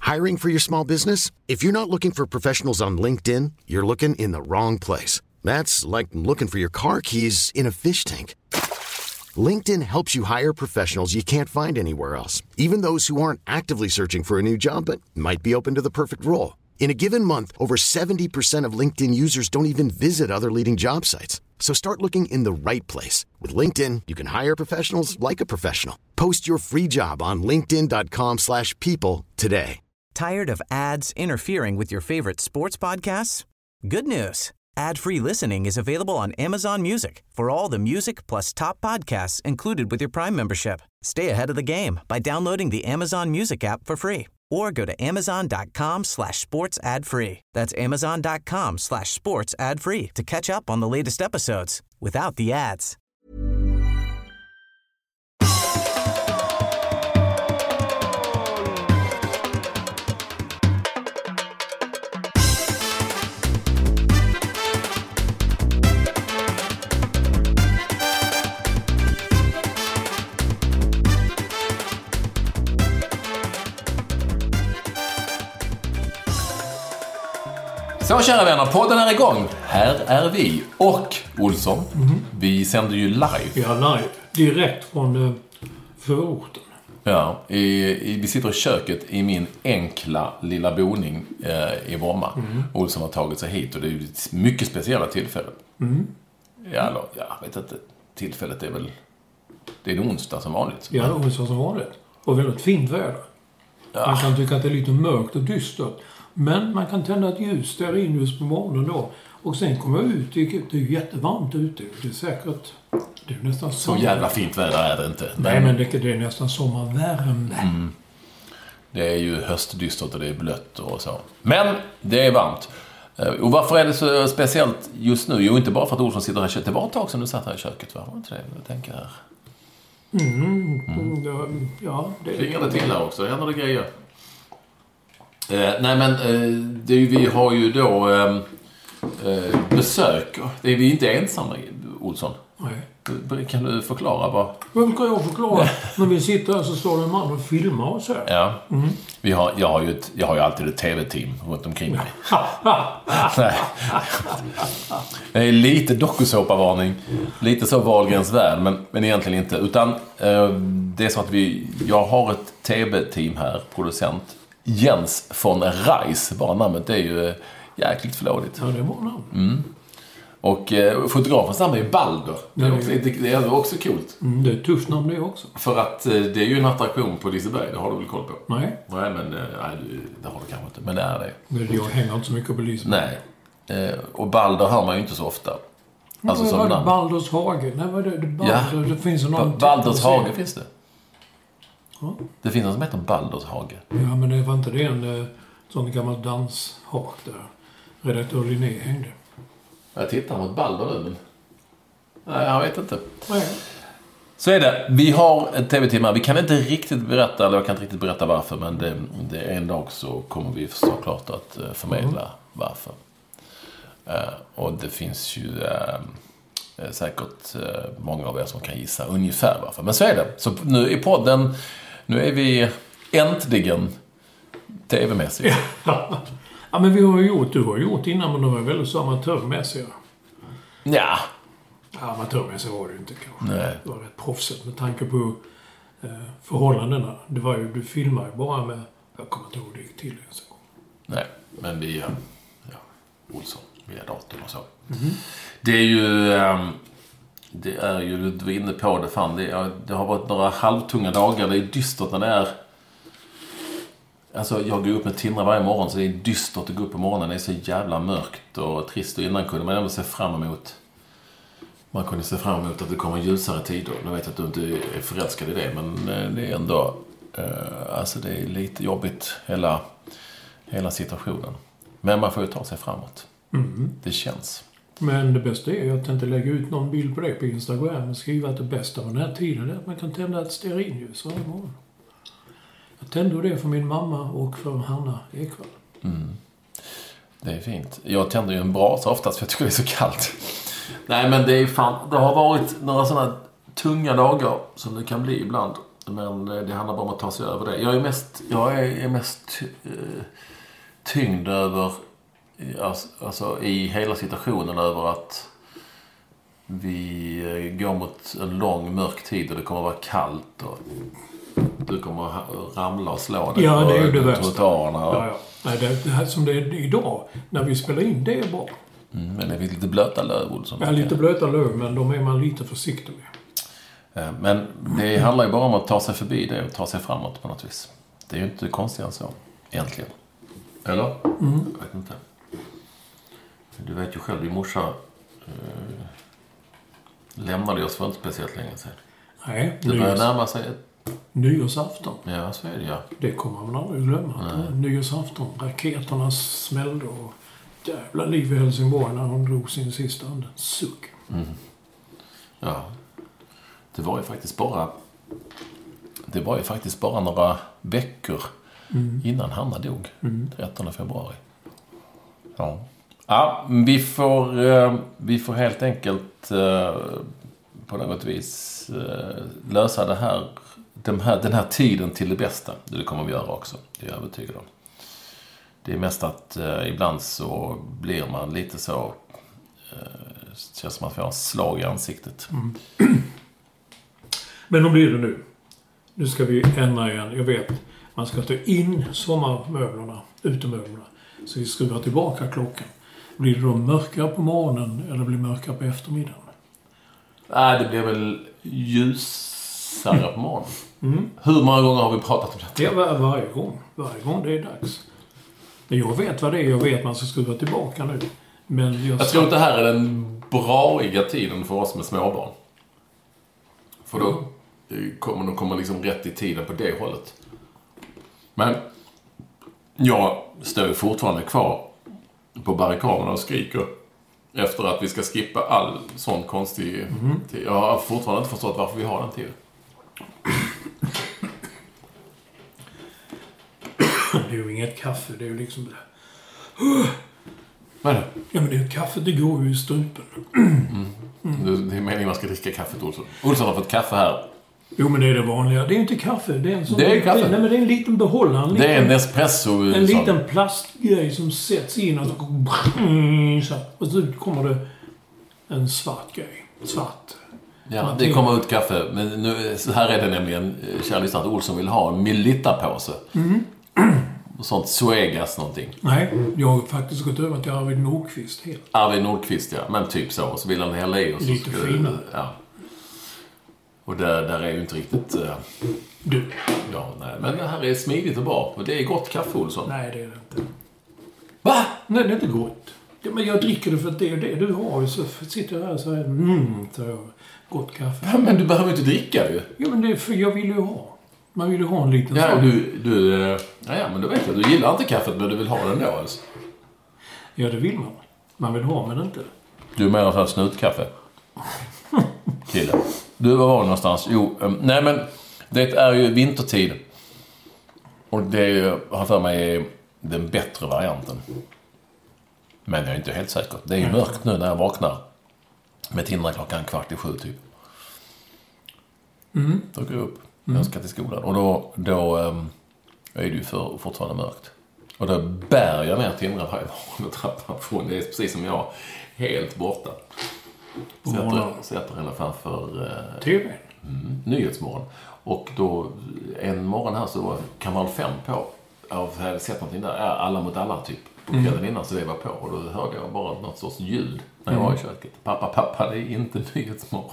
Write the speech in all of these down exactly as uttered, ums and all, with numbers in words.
Hiring for your small business? If you're not looking for professionals on LinkedIn, you're looking in the wrong place. That's like looking for your car keys in a fish tank. LinkedIn helps you hire professionals you can't find anywhere else, even those who aren't actively searching for a new job but might be open to the perfect role. In a given month, over seventy percent of LinkedIn users don't even visit other leading job sites. So start looking in the right place. With LinkedIn, you can hire professionals like a professional. Post your free job on linkedin dot com slash people today. Tired of ads interfering with your favorite sports podcasts? Good news. Ad-free listening is available on Amazon Music for all the music plus top podcasts included with your Prime membership. Stay ahead of the game by downloading the Amazon Music app for free or go to amazon dot com slash sports ad free. That's amazon dot com slash sports ad free to catch up on the latest episodes without the ads. Så kära vänner, podden är igång. Här är vi och Olsson. Mm. Vi sänder ju live. Ja, live. Direkt från eh, förorten. Ja, i, i, vi sitter i köket i min enkla lilla boning eh, i Bromma. Mm. Olsson har tagit sig hit och det är ju ett mycket speciella tillfällen. Mm. Ja, eller, jag vet inte. Tillfället är väl... Det är en onsdag som vanligt. Ja, det är onsdag som vanligt. Och väldigt fint väder. Ja. Man kan tycka att det är lite mörkt och dystert. Men man kan tända ett ljus där in just på morgonen då. Och sen komma ut. Det är ju jättevarmt ute. Det är säkert... Det är nästan så jävla fint väder är det inte. Men... Nej, men det, det är nästan sommarvärme. Mm. Det är ju höstdystert och det är blött och så. Men det är varmt. Och varför är det så speciellt just nu? Jo, inte bara för att Olsson sitter här i köket. Det var ett tag sedan du satt här i köket. Var det inte det? Jag tänker här. Mm. Mm. Ja, ja, det Klingar det till här också? Händer det grejer? Eh, nej men eh, det är ju, vi har ju då eh, eh, besök. Det är vi inte ensamma, Olsson. Nej. Kan du förklara vad? Vad kan jag förklara? När vi sitter här så står det en man och filmar oss här. Ja. Mm. Vi har, jag, har ju ett, jag har ju alltid ett tv-team runt omkring mig. Nej. Det är lite dokusåpavarning. Lite så Wahlgrens värld, men, men egentligen inte. Utan eh, det är så att vi, jag har ett tv-team här, producent. Jens von Reis, bara namnet, det är ju jäkligt flådigt. Ja, det är bra namn. Mm. Och eh, fotografens namn är Balder. Det är också, det är också coolt. Mm, det är ett tufft namn det också. För att eh, det är ju en attraktion på Liseberg, det har du väl koll på? Nej. Nej, men eh, nej, det har du kanske inte. Men det är det. Men jag hänger inte så mycket på Liseberg. Nej. Eh, och Balder hör man ju inte så ofta. Alltså som namn. Balders hage. Nej, vad är det? det Balder, ja. Det finns en annan. Balders hage finns det. Ja. Det finns något som heter Balders hage. Ja, men det var inte det en sån gammal danshak där redaktör Linné hängde. Jag tittar mot Balder nu, men... Nej, jag vet inte. Nej. Så är det. Vi har ett tv-team här. Vi kan inte riktigt berätta, eller jag kan inte riktigt berätta varför, men det, det är en dag så kommer vi såklart att förmedla mm. varför. Uh, och det finns ju uh, säkert uh, många av er som kan gissa ungefär varför. Men så är det. Så nu i podden, nu är vi äntligen tv-mässiga. Ja. Ja, men vi har ju gjort, du har gjort innan, men de var väldigt så amatörmässiga. Ja. Ja, amatörmässiga var det ju inte kanske. Nej. Det var rätt proffsigt med tanke på eh, förhållandena. Det var ju, du filmar ju bara med, jag kommer inte ihåg det gick till. Så. Nej, men vi, ja, Olsson, via datorn och så. Mm-hmm. Det är ju, det är ju, du var inne på det, fan, det, är, det har varit några halvtunga dagar, det är dystert när det är. Alltså jag går upp med Tindra varje morgon, så det är dystert att gå upp på morgonen. Det är så jävla mörkt och trist, och innan kunde man ändå se fram emot man kunde se fram emot att det kommer ljusare tider. Jag vet att du inte är förälskad i det, men det är ändå eh, alltså det är lite jobbigt hela, hela situationen. Men man får ju ta sig framåt. Mm. Det känns. Men det bästa är ju att inte lägga ut någon bild på det på Instagram och skriva att det bästa av den här tiden är att man kan tända ett stearinljus varje morgon. Jag tände det för min mamma och för Hanna Ekvall. Mm. Det är fint. Jag tänder ju en brasa oftast för jag tycker det är så kallt. Nej, men det är fan, det har varit några sådana tunga dagar som det kan bli ibland. Men det handlar bara om att ta sig över det. Jag är mest, jag är, är mest uh, tyngd över, alltså, alltså i hela situationen över att vi går mot en lång mörk tid och det kommer att vara kallt och du kommer att ramla och slå dig. Ja, det är ju det värsta. Ja, ja. Nej, det, det här som det är idag, när vi spelar in, det är bra. Mm, men det är lite blöta löv, Olsson. Ja, lite blöta löv, men de är man lite försiktig med. Men det handlar ju bara om att ta sig förbi det och ta sig framåt på något vis. Det är ju inte konstigt än så, egentligen. Eller? Mm. Jag vet inte. Du vet ju själv, din morsa eh, lämnade oss för inte speciellt länge sedan. Nej. Det börjar närma sig ett... Nyårsafton. Ja, så är det, ja. Det kommer man aldrig glömma. Nyårsafton. Raketerna smällde och jävla liv i Helsingborg när hon drog sin sista anden. Suck. Mm. Ja. Det var ju faktiskt bara... Det var ju faktiskt bara några veckor mm. innan Hanna dog. Mm. trettonde februari. Ja. Ja, vi får, vi får helt enkelt på något vis lösa det här, den här, den här tiden till det bästa. Det kommer vi göra också, det är jag övertygad om. Det är mest att ibland så blir man lite så, det känns som att man får en slag i ansiktet. Mm. Men då blir det nu. Nu ska vi ändra igen. Jag vet, man ska ta in sommarmöblerna, utemöblerna. Så vi skruvar tillbaka klockan. Blir det då mörkare på morgonen eller blir det mörkare på eftermiddagen? Nej, det blir väl ljusare på morgonen. Mm. Hur många gånger har vi pratat om detta? Det är var, varje gång. Varje gång det är dags. Men jag vet vad det är. Jag vet att man ska skruva tillbaka nu. Men jag, jag tror att det här är den braiga tiden för oss med småbarn. För då kommer de komma liksom rätt i tiden på det hållet. Men jag står fortfarande kvar på barrikaderna och skriker efter att vi ska skippa all sån konstig mm. tid. Jag har fortfarande inte förstått varför vi har den tiden. Det är ju inget kaffe, det är ju liksom det. Vad är det? Ja, men det är ju kaffe, det går ju i strupen. Mm. Mm. Det är meningen man ska dricka kaffet, Olsson. Olsson har fått kaffe här. Jo, men det är det vanliga. Det är inte kaffe. Det är en sån... Det är kaffe. Det, nej, men det är en liten behållare. En liten, det är en espresso. En sån. Liten plastgrej som sätts in och så, och så kommer det en svart grej. Svart. Ja, det kommer ut kaffe. Men nu, så här är det nämligen, kära lyssnare, att Olsson vill ha en milliliterpåse. Mm. Och sånt Suegas någonting. Nej, jag har faktiskt gått över till Arvid Nordqvist helt. Arvid Nordqvist, ja. Men typ så. Så vill han hälla i. Och så lite finare. Ja. Och där, där är ju inte riktigt... Uh, du. Ja, nej. Men det här är smidigt och bra. Och det är gott kaffe, Olsson. Nej, det är det inte. Va? Nej, det är inte gott. Det, men jag dricker det för att det är det du har. Så sitter jag här och säger, mm, så jag gott kaffe. Ja, men du behöver inte dricka ju. Ja, men det är för jag vill ju ha. Man vill ju ha en liten ja, sak. Du, du, ja, ja, men då vet jag. Du gillar inte kaffet, men du vill ha den då alltså. Ja, det vill man. Man vill ha, men inte. Du menar för snutkaffe? Kille. Du, var var någonstans? Jo, um, nej men det är ju vintertid. Och det är, har för mig den bättre varianten. Men jag är inte helt säker. Det är ju mörkt nu när jag vaknar. Med tindrar klockan kvart i sju typ. Mm. Då går jag upp. Jag ska till skolan. Och då, då um, är det ju för, fortfarande mörkt. Och då bär jag ner tindrar varje morgon och trappar från. Det är precis som jag. Helt borta. Sätter, sätter henne framför eh, T V. Mm, Nyhetsmorgon. Och då en morgon här så var kanal fem på. Jag hade sett någonting där. Alla mot alla typ. På kvällen mm. innan så det var på. Och då hörde jag bara något sorts ljud när jag mm. var i köket. Pappa, pappa, det är inte Nyhetsmorgon.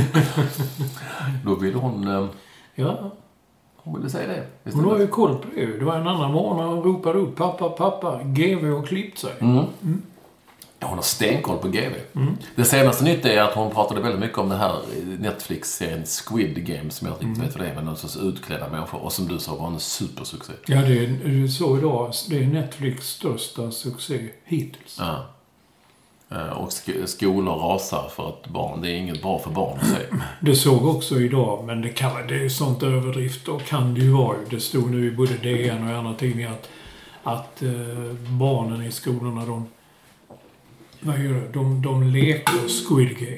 Då ville hon... Eh, ja. Hon ville säga det. Hon har ju koll på det. Det var en annan morgon när hon ropade upp pappa, pappa. G V och klippt sig. Mm. Mm. Ja, hon har stenkoll på G V. Mm. Det senaste nytt är att hon pratade väldigt mycket om den här Netflix-serien Squid Game som jag inte mm. vet vad det är, men någon sorts utklädda människor. Och som du sa var en supersuccé. Ja, det är så idag. Det är Netflix största succé hittills. Ja. Och sk- skolor rasar för att barn, det är inget bra för barn att se. Det såg också idag, men det, kan, det är sånt överdrift och kan det ju vara. Det stod nu i både D N och andra tidningar att, att eh, barnen i skolorna, de, vad gör det? De, de leker Squid Game.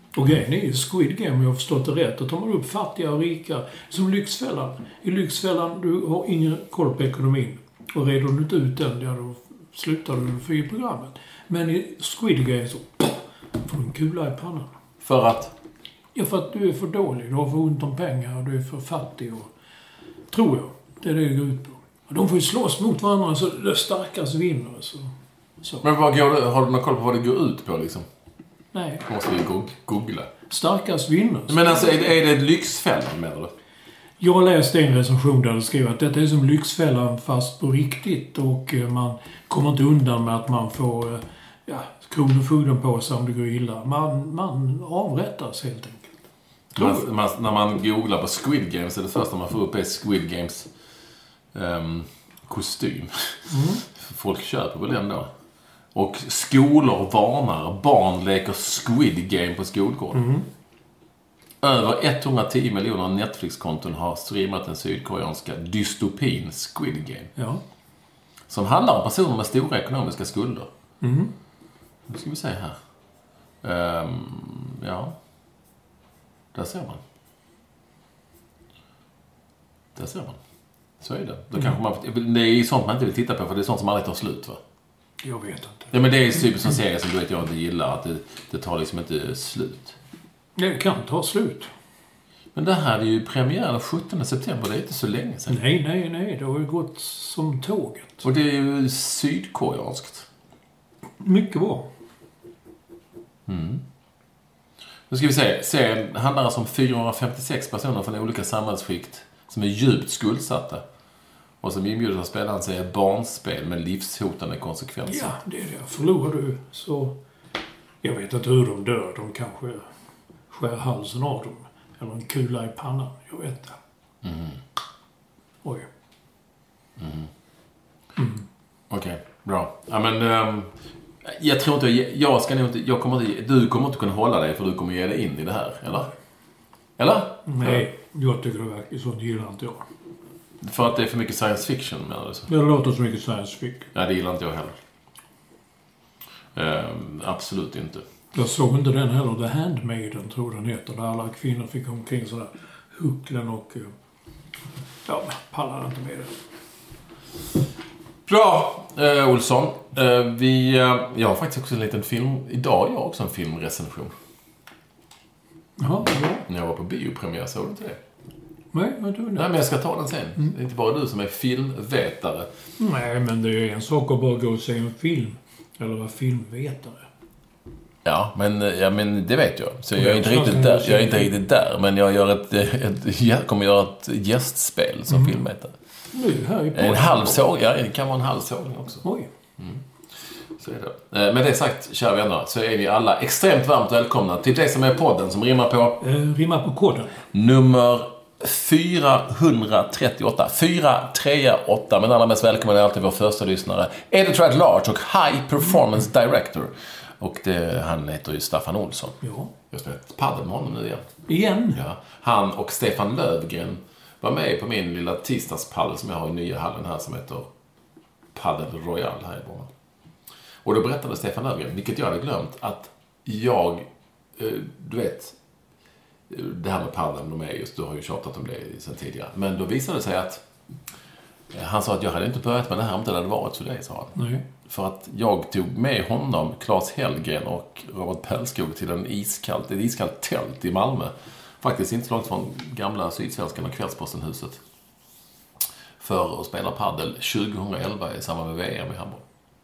Och grejen är ju Squid Game, jag har förstått det rätt. Då tar man upp fattiga och rika. Som Lyxfällan. I Lyxfällan, du har ingen koll på ekonomin. Och reder du inte ut den, ja då slutar du för i programmet. Men i Squid Game så får du en kula i pannan. För att? Ja, för att du är för dålig. Du har för ont om pengar och du är för fattig. Och, tror jag. Det är det det går ut på. Och de får ju slåss mot varandra så det starkast vinner. Så. Så. Men vad går det, har du någon koll på vad det går ut på liksom? Nej. Måste vi googla. Starkast vinner. Men alltså, är det, är det Lyxfällan menar du? Jag läste en recension där det skrev att detta är som Lyxfällan fast på riktigt. Och man kommer inte undan med att man får ja, kronofogden på sig om det går illa. Man, man avrättas helt enkelt. Man, man, när man googlar på Squid Games så är det första man får upp är Squid Games um, kostym. Mm. Folk köper väl den då. Och skolor varnar. Barn leker Squid Game på skolgården. Mm. Över etthundratio miljoner Netflix-konton har streamat den sydkoreanska dystopin Squid Game. Ja. Som handlar om personer med stora ekonomiska skulder. Mm. Nu ska vi se här. Um, ja. Där ser man. Där ser man. Så är det. Då mm. kanske man, det är ju sånt man inte vill titta på för det är sånt som aldrig tar slut va? Jag vet inte. Ja men det är typ som serie som du vet jag inte gillar. Att det, det tar liksom inte slut. Det kan ta slut. Men det här är ju premiär den sjuttonde september. Det är inte så länge sedan. Nej, nej, nej. Det har ju gått som tåget. Och det är ju sydkoreanskt. Mycket bra. Mm. Nu ska vi se. Serien handlar alltså om fyrahundrafemtiosex personer från olika samhällsskikt som är djupt skuldsatta. Och som inbjuder att spela en serie barnspel med livshotande konsekvenser. Ja, det är det. Förlorar du så... Jag vet inte hur de dör. De kanske skär halsen av dem. Eller en kula i pannan. Jag vet det. Mm. Oj. Mm. Mm. Okej, okay, bra. Ja, men... Um, jag tror inte... Jag ska nog inte... Jag kommer inte... Du kommer inte kunna hålla dig för du kommer ge dig in i det här, eller? Eller? Nej, jag tycker det verkar så. Det gillar inte jag. För att det är för mycket science fiction, menar du så? Det låter så mycket science fiction. Nej, det gillar inte jag heller. Um, absolut inte. Jag såg inte den heller. The Handmaiden, tror den heter. Där alla kvinnor fick omkring sådär hucklen och... Ja, pallar inte med det. Bra, eh, Olsson. Eh, vi, eh, jag har faktiskt också en liten film... Idag har jag också en filmrecension. Jaha, ja. När jag var på biopremiär, såg du inte det? Nej, jag tror det. Nej, men jag ska ta den sen. Mm. Det är inte bara du som är filmvetare. Nej, men det är en sak att bara gå och se en film. Eller vara filmvetare. Ja, men, ja, men det vet jag. Så jag är inte riktigt där. Jag är inte riktigt där. Men jag gör ett, ett, jag kommer göra ett gästspel som mm. filmvetare. Nu, här i en halv såg, ja, det kan vara en halv sågning också. Oj. Mm. Så är det. Med det sagt, kära vänner, så är ni alla extremt varmt välkomna till det som är podden som rimmar på... Eh, rimmar på koden. Nummer fyrahundratrettioåtta. fyra tre åtta. Men allra mest välkommen är alltid vår första lyssnare. Editor at Large och High Performance Director. Och det, han heter ju Staffan Olsson. Ja. Jag spelar ett paddel med honom nu igen. Igen? Ja. Han och Stefan Lövgren var med på min lilla tisdagspaddel som jag har i nya hallen här som heter Paddel Royal här i Bromma. Och då berättade Stefan Lövgren, vilket jag hade glömt, att jag, du vet, det här med paddeln, de är just, du har ju tjatat om det sedan tidigare. Men då visade det sig att han sa att jag hade inte börjat med det här om det hade varit för dig, sa han. Nej. För att jag tog med honom, Claes Hellgren och Robert Pellskog till en iskallt, ett iskallt tält i Malmö. Faktiskt inte så långt från gamla Sydsvenskan och Kvällspostenhuset. För att spela paddel tjugohundraelva i samband med V M i Hamburg.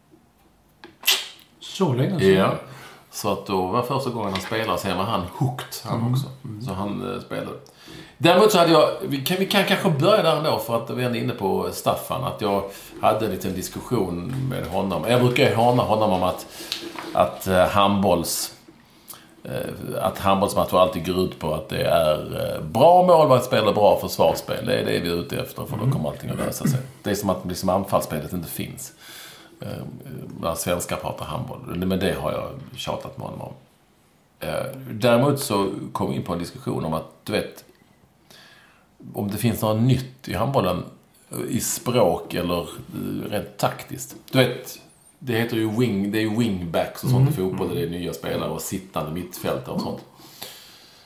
Så länge så. Ja. Så att då var första gången han spelade så var han hooked han mm. också. Mm. Så han uh, spelade. Däremot så hade jag, vi kan, vi kan kanske börja där ändå för att vi är inne på Staffan. Att jag hade en liten diskussion med honom. Jag brukar ju håna honom om att, att uh, handbolls... att handbollsmatcher alltid går ut på att det är bra målvaktsspel och bra försvarsspel. Det är det vi är ute efter, för då kommer allting att lösa sig. Det är som att liksom anfallsspelet inte finns. När svenskar pratar handboll. Men det har jag tjatat med honom om. Däremot så kom vi in på en diskussion om att, du vet, om det finns något nytt i handbollen i språk eller rent taktiskt. Du vet... Det heter ju wing, det är ju wingbacks och sånt mm. i fotboll. Det är nya spelare och sittande mittfältare och sånt.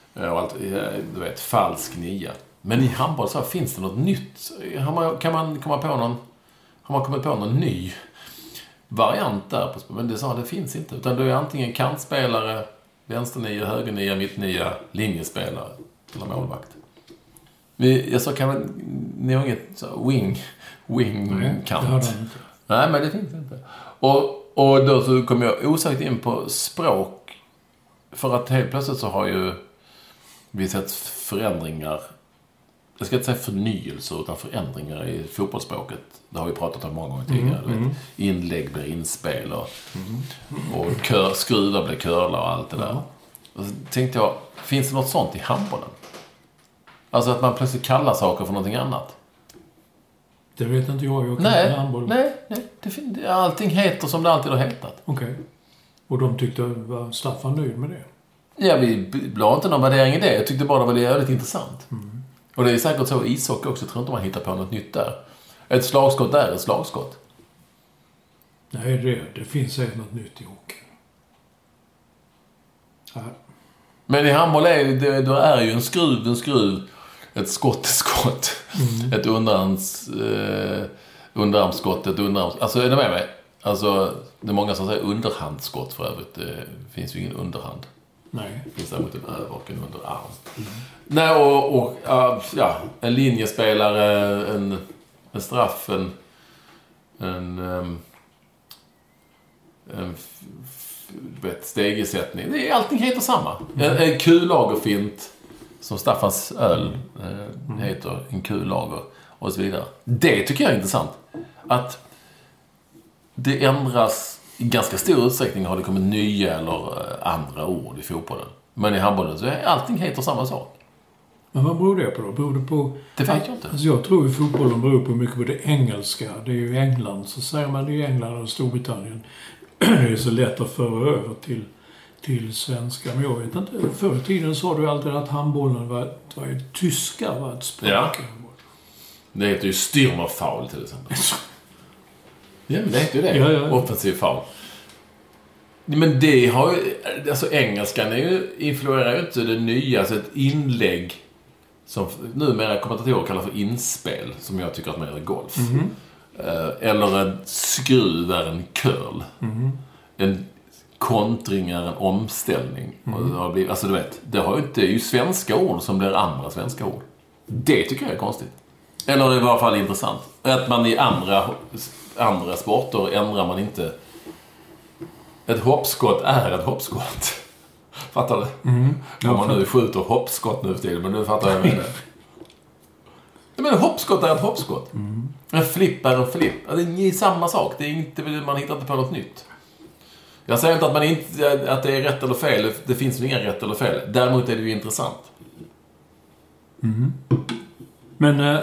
Och allt, du vet, falsk nia. Men i handboll så finns det något nytt. Har man, kan man komma på någon... Har man kommit på någon ny variant där? På, men det sa det finns inte. Utan du är antingen kantspelare, vänsternia, högernia, mittnia, linjespelare eller målvakt. Vi, jag sa kan man... Ni har inget så, wing... Wing-kant. Nej, Nej, men det finns inte. Och, och då så kom jag osagt in på språk. För att helt plötsligt så har ju vi sett förändringar. Jag ska inte säga förnyelser utan förändringar i fotbollsspråket. Det har vi pratat om många gånger tidigare. Mm, mm. Inlägg blir inspel och, mm. och kör, skruvar blir curlar och allt det där. Mm. Och så tänkte jag, finns det något sånt i handbollen? Alltså att man plötsligt kallar saker för någonting annat. Det vet inte jag. jag kan nej, handboll. nej, nej. Det fin- allting heter som det alltid har hetat. Okej. Okay. Och de tyckte var Staffan nöjd med det? Ja, vi la inte någon värdering i det. Jag tyckte bara det var jävligt intressant. Mm. Och det är säkert så i ishockey också. Jag tror inte man hittar på något nytt där. Ett slagskott där är ett slagskott. Nej, det, det finns säkert något nytt i hockey. Ja. Men i handboll är det, då är ju en skruv, en skruv. Ett skott, ett skott. Mm. Ett underarms, eh, underarmsskott, ett underarmsskott. Alltså, är det med mig? Alltså, det är många som säger underhandskott för övrigt. Det finns ju ingen underhand. Nej. Det finns däremot en över och en underarm. Mm. Nej, och, och uh, ja, en linjespelare, en, en straff, en, en, um, en f, f, vet, stegersättning. Det är, allting heter samma. Mm. En, en kullagerfint, som Staffans öl eh, mm. heter, en kullager och så vidare. Det tycker jag är intressant. Att det ändras i ganska stor utsträckning har det kommit nya eller andra ord i fotbollen. Men i handbollen så är allting heter samma sak. Men vad beror det på då? Beror det på... Det vet jag inte. Alltså jag tror att fotbollen beror på mycket på det engelska. Det är ju England. Så säger man det i England och Storbritannien. Det är så lätt att föra över till, till svenska. Men jag vet inte. Förr i tiden sa du alltid att handbollen var, var ju tyska var ett språk. Ja. Det heter ju Stürmerfoul till exempel. Ja, men det heter ju det. Ja, ja, ja. Offensiv foul. Men det har ju... Alltså engelskan är ju, influerar ju inte det nya. Alltså ett inlägg som numera kommentatorer kallar för inspel. Som jag tycker att man gör i golf. Mm-hmm. Eller en skruv är en curl. Mm-hmm. En kontring är en omställning. Mm-hmm. Alltså du vet, det, har ju inte, det är ju svenska ord som blir andra svenska ord. Det tycker jag är konstigt. Eller i varje fall intressant. Att man i andra... andra sporter ändrar man inte. Ett hoppskott är ett hoppskott. Fattar du? Mm. Om man nu skjuter hoppskott nu för tiden, men nu fattar jag med det. Men hoppskott är ett hoppskott. Mm. En flipp är en flipp. Det är samma sak. Det är inte, man hittar inte på något nytt. Jag säger inte att, man inte att det är rätt eller fel. Det finns ju inga rätt eller fel. Däremot är det ju intressant. Mm. Men... Äh,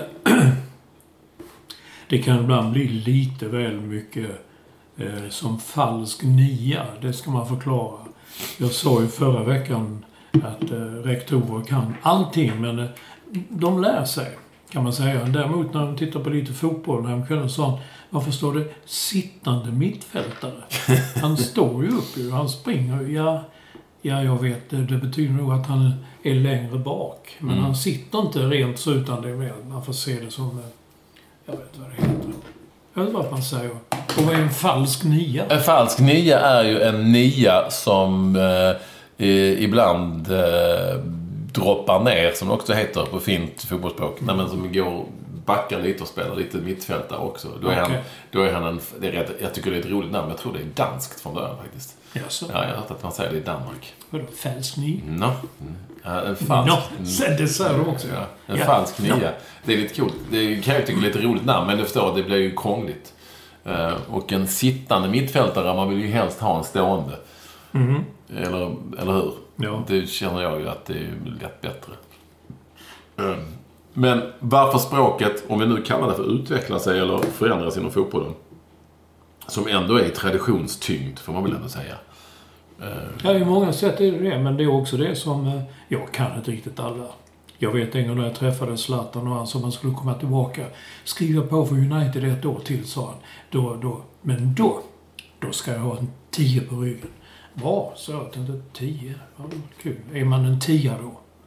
det kan ibland bli lite väl mycket eh, som falsk nia. Det ska man förklara. Jag sa ju förra veckan att eh, rektorer kan allting, men eh, de lär sig, kan man säga. Däremot när de tittar på lite fotboll, när de kunde sa, varför står det sittande mittfältare? Han står ju upp ju, han springer ju. Ja, ja, jag vet, det, det betyder nog att han är längre bak. Men mm. han sitter inte rent så, utan det är mer, man får se det som... Eh, Jag vet vad det heter. Jag vet vad man säger. Och vad är en falsk nia? En falsk nia är ju en nia som eh, ibland eh, droppar ner, som det också heter på fint fotbollsspråk. Mm. Men som går backar lite och spelar lite mittfältare också. Då är, okay. han, då är han en... Det är rätt, jag tycker det är ett roligt namn. Jag tror det är danskt från början faktiskt. Jaså? Ja, jag har hört att man säger det i Danmark. Vadå? Falsk nia? No. Mm. Ja, en falsk... No. Det säger de också. Ja. En ja. falsk nia. No. Det är lite coolt. Det kan jag tycka är lite roligt namn, men du förstår, det blir ju krångligt. Uh, och en sittande mittfältare, man vill ju helst ha en stående. Mm. Eller, eller hur? Ja. Det känner jag ju att det är lätt bättre. Uh. Men varför språket, om vi nu kallar det för utveckla sig eller förändras inom fotbollen, som ändå är traditionstyngd, får man väl ändå säga. Ja, i många sätt är det det, men det är också det som jag kan inte riktigt alla. Jag vet en gång när jag träffade Zlatan och han som man skulle komma tillbaka, skriva på för United ett år till, sa han. Då, då, men då, då ska jag ha en tio på ryggen. Bra, så jag tänkte tio. Ja, kul. Är man en tia då?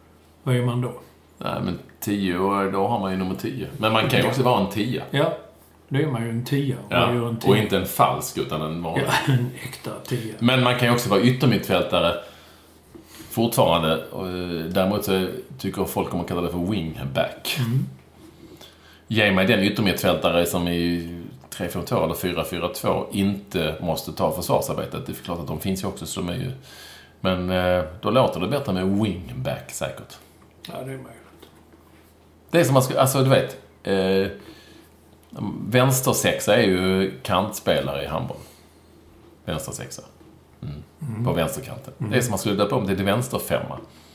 Vad är man då? Nej, men tio år, då har man ju nummer tio. Men man kan ju också vara en tia. Ja, det är man ju en tia. Ja, gör en tia. och inte en falsk utan en vanlig. Ja, en äkta tia. Men man kan ju också vara yttermittfältare fortfarande. Däremot så tycker folk om att kalla det för wingback. Mm. Ge mig den yttermittfältare som i tre fyra två eller fyra fyra två inte måste ta försvarsarbetet. Det är klart att de finns ju också, så de är ju... Men då låter det bättre med wingback säkert. Ja, det är möjligt. Det är som man ska... Alltså, du vet... Eh, vänstersexa är ju kantspelare i handboll. Vänstersexa. Mm. Mm. På vänsterkanten. Mm. Det är som man skulle döpa om det till vänsterfemma.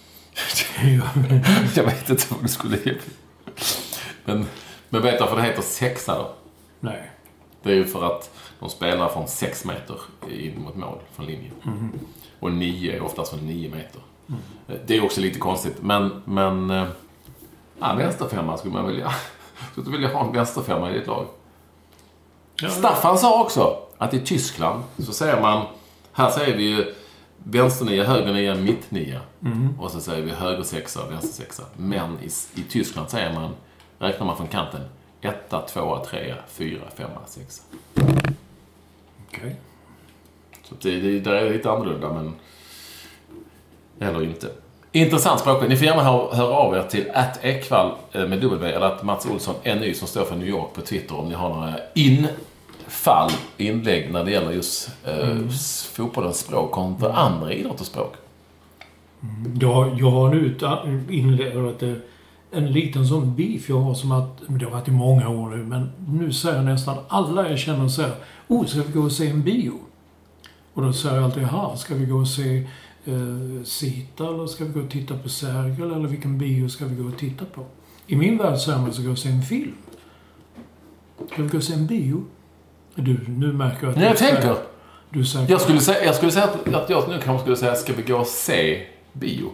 Jag vet inte vad det skulle ge. Men, men vet du varför det heter sexa då? Nej. Det är ju för att de spelar från sex meter in mot mål från linjen. Mm. Och nio är oftast från nio meter. Mm. Det är också lite konstigt. Men, men ja, vänsterfemma skulle man vilja. Så du vill jag ha en vänsterfemma i ditt lag. Ja, Staffan sa också att i Tyskland så säger man, här säger vi ju vänsternia, högernia, mittnia. Mm. Och så säger vi högersexa och vänstersexa. Men i, i Tyskland säger man, räknar man från kanten, etta, tvåa, trea, fyra, femma, sexa. Okej. Okay. Så det, det, det är lite annorlunda, men eller inte. Intressant språk. Ni får gärna höra av er till att Ekvall med W eller att Mats Olsson N Y som står för New York på Twitter om ni har några infall, inlägg när det gäller just eh, mm. fotbollens språk kontra mm. andra idrotters språk. Mm. Jag, jag har nu inlett en liten sån beef jag har som att, det har varit i många år nu, men nu säger nästan alla jag känner så här, oh, ska vi gå och se en bio? Och då säger jag alltid, jaha, ska vi gå och se Uh, Sita eller ska vi gå och titta på Sergel eller vilken bio ska vi gå och titta på? I min värld så är man så gå och se en film. Ska vi gå och se en bio? Du, nu märker jag att... Nej, jag tänker. Du säger, jag, skulle säga, jag skulle säga att, att jag nu kanske skulle säga, ska vi gå och se bio?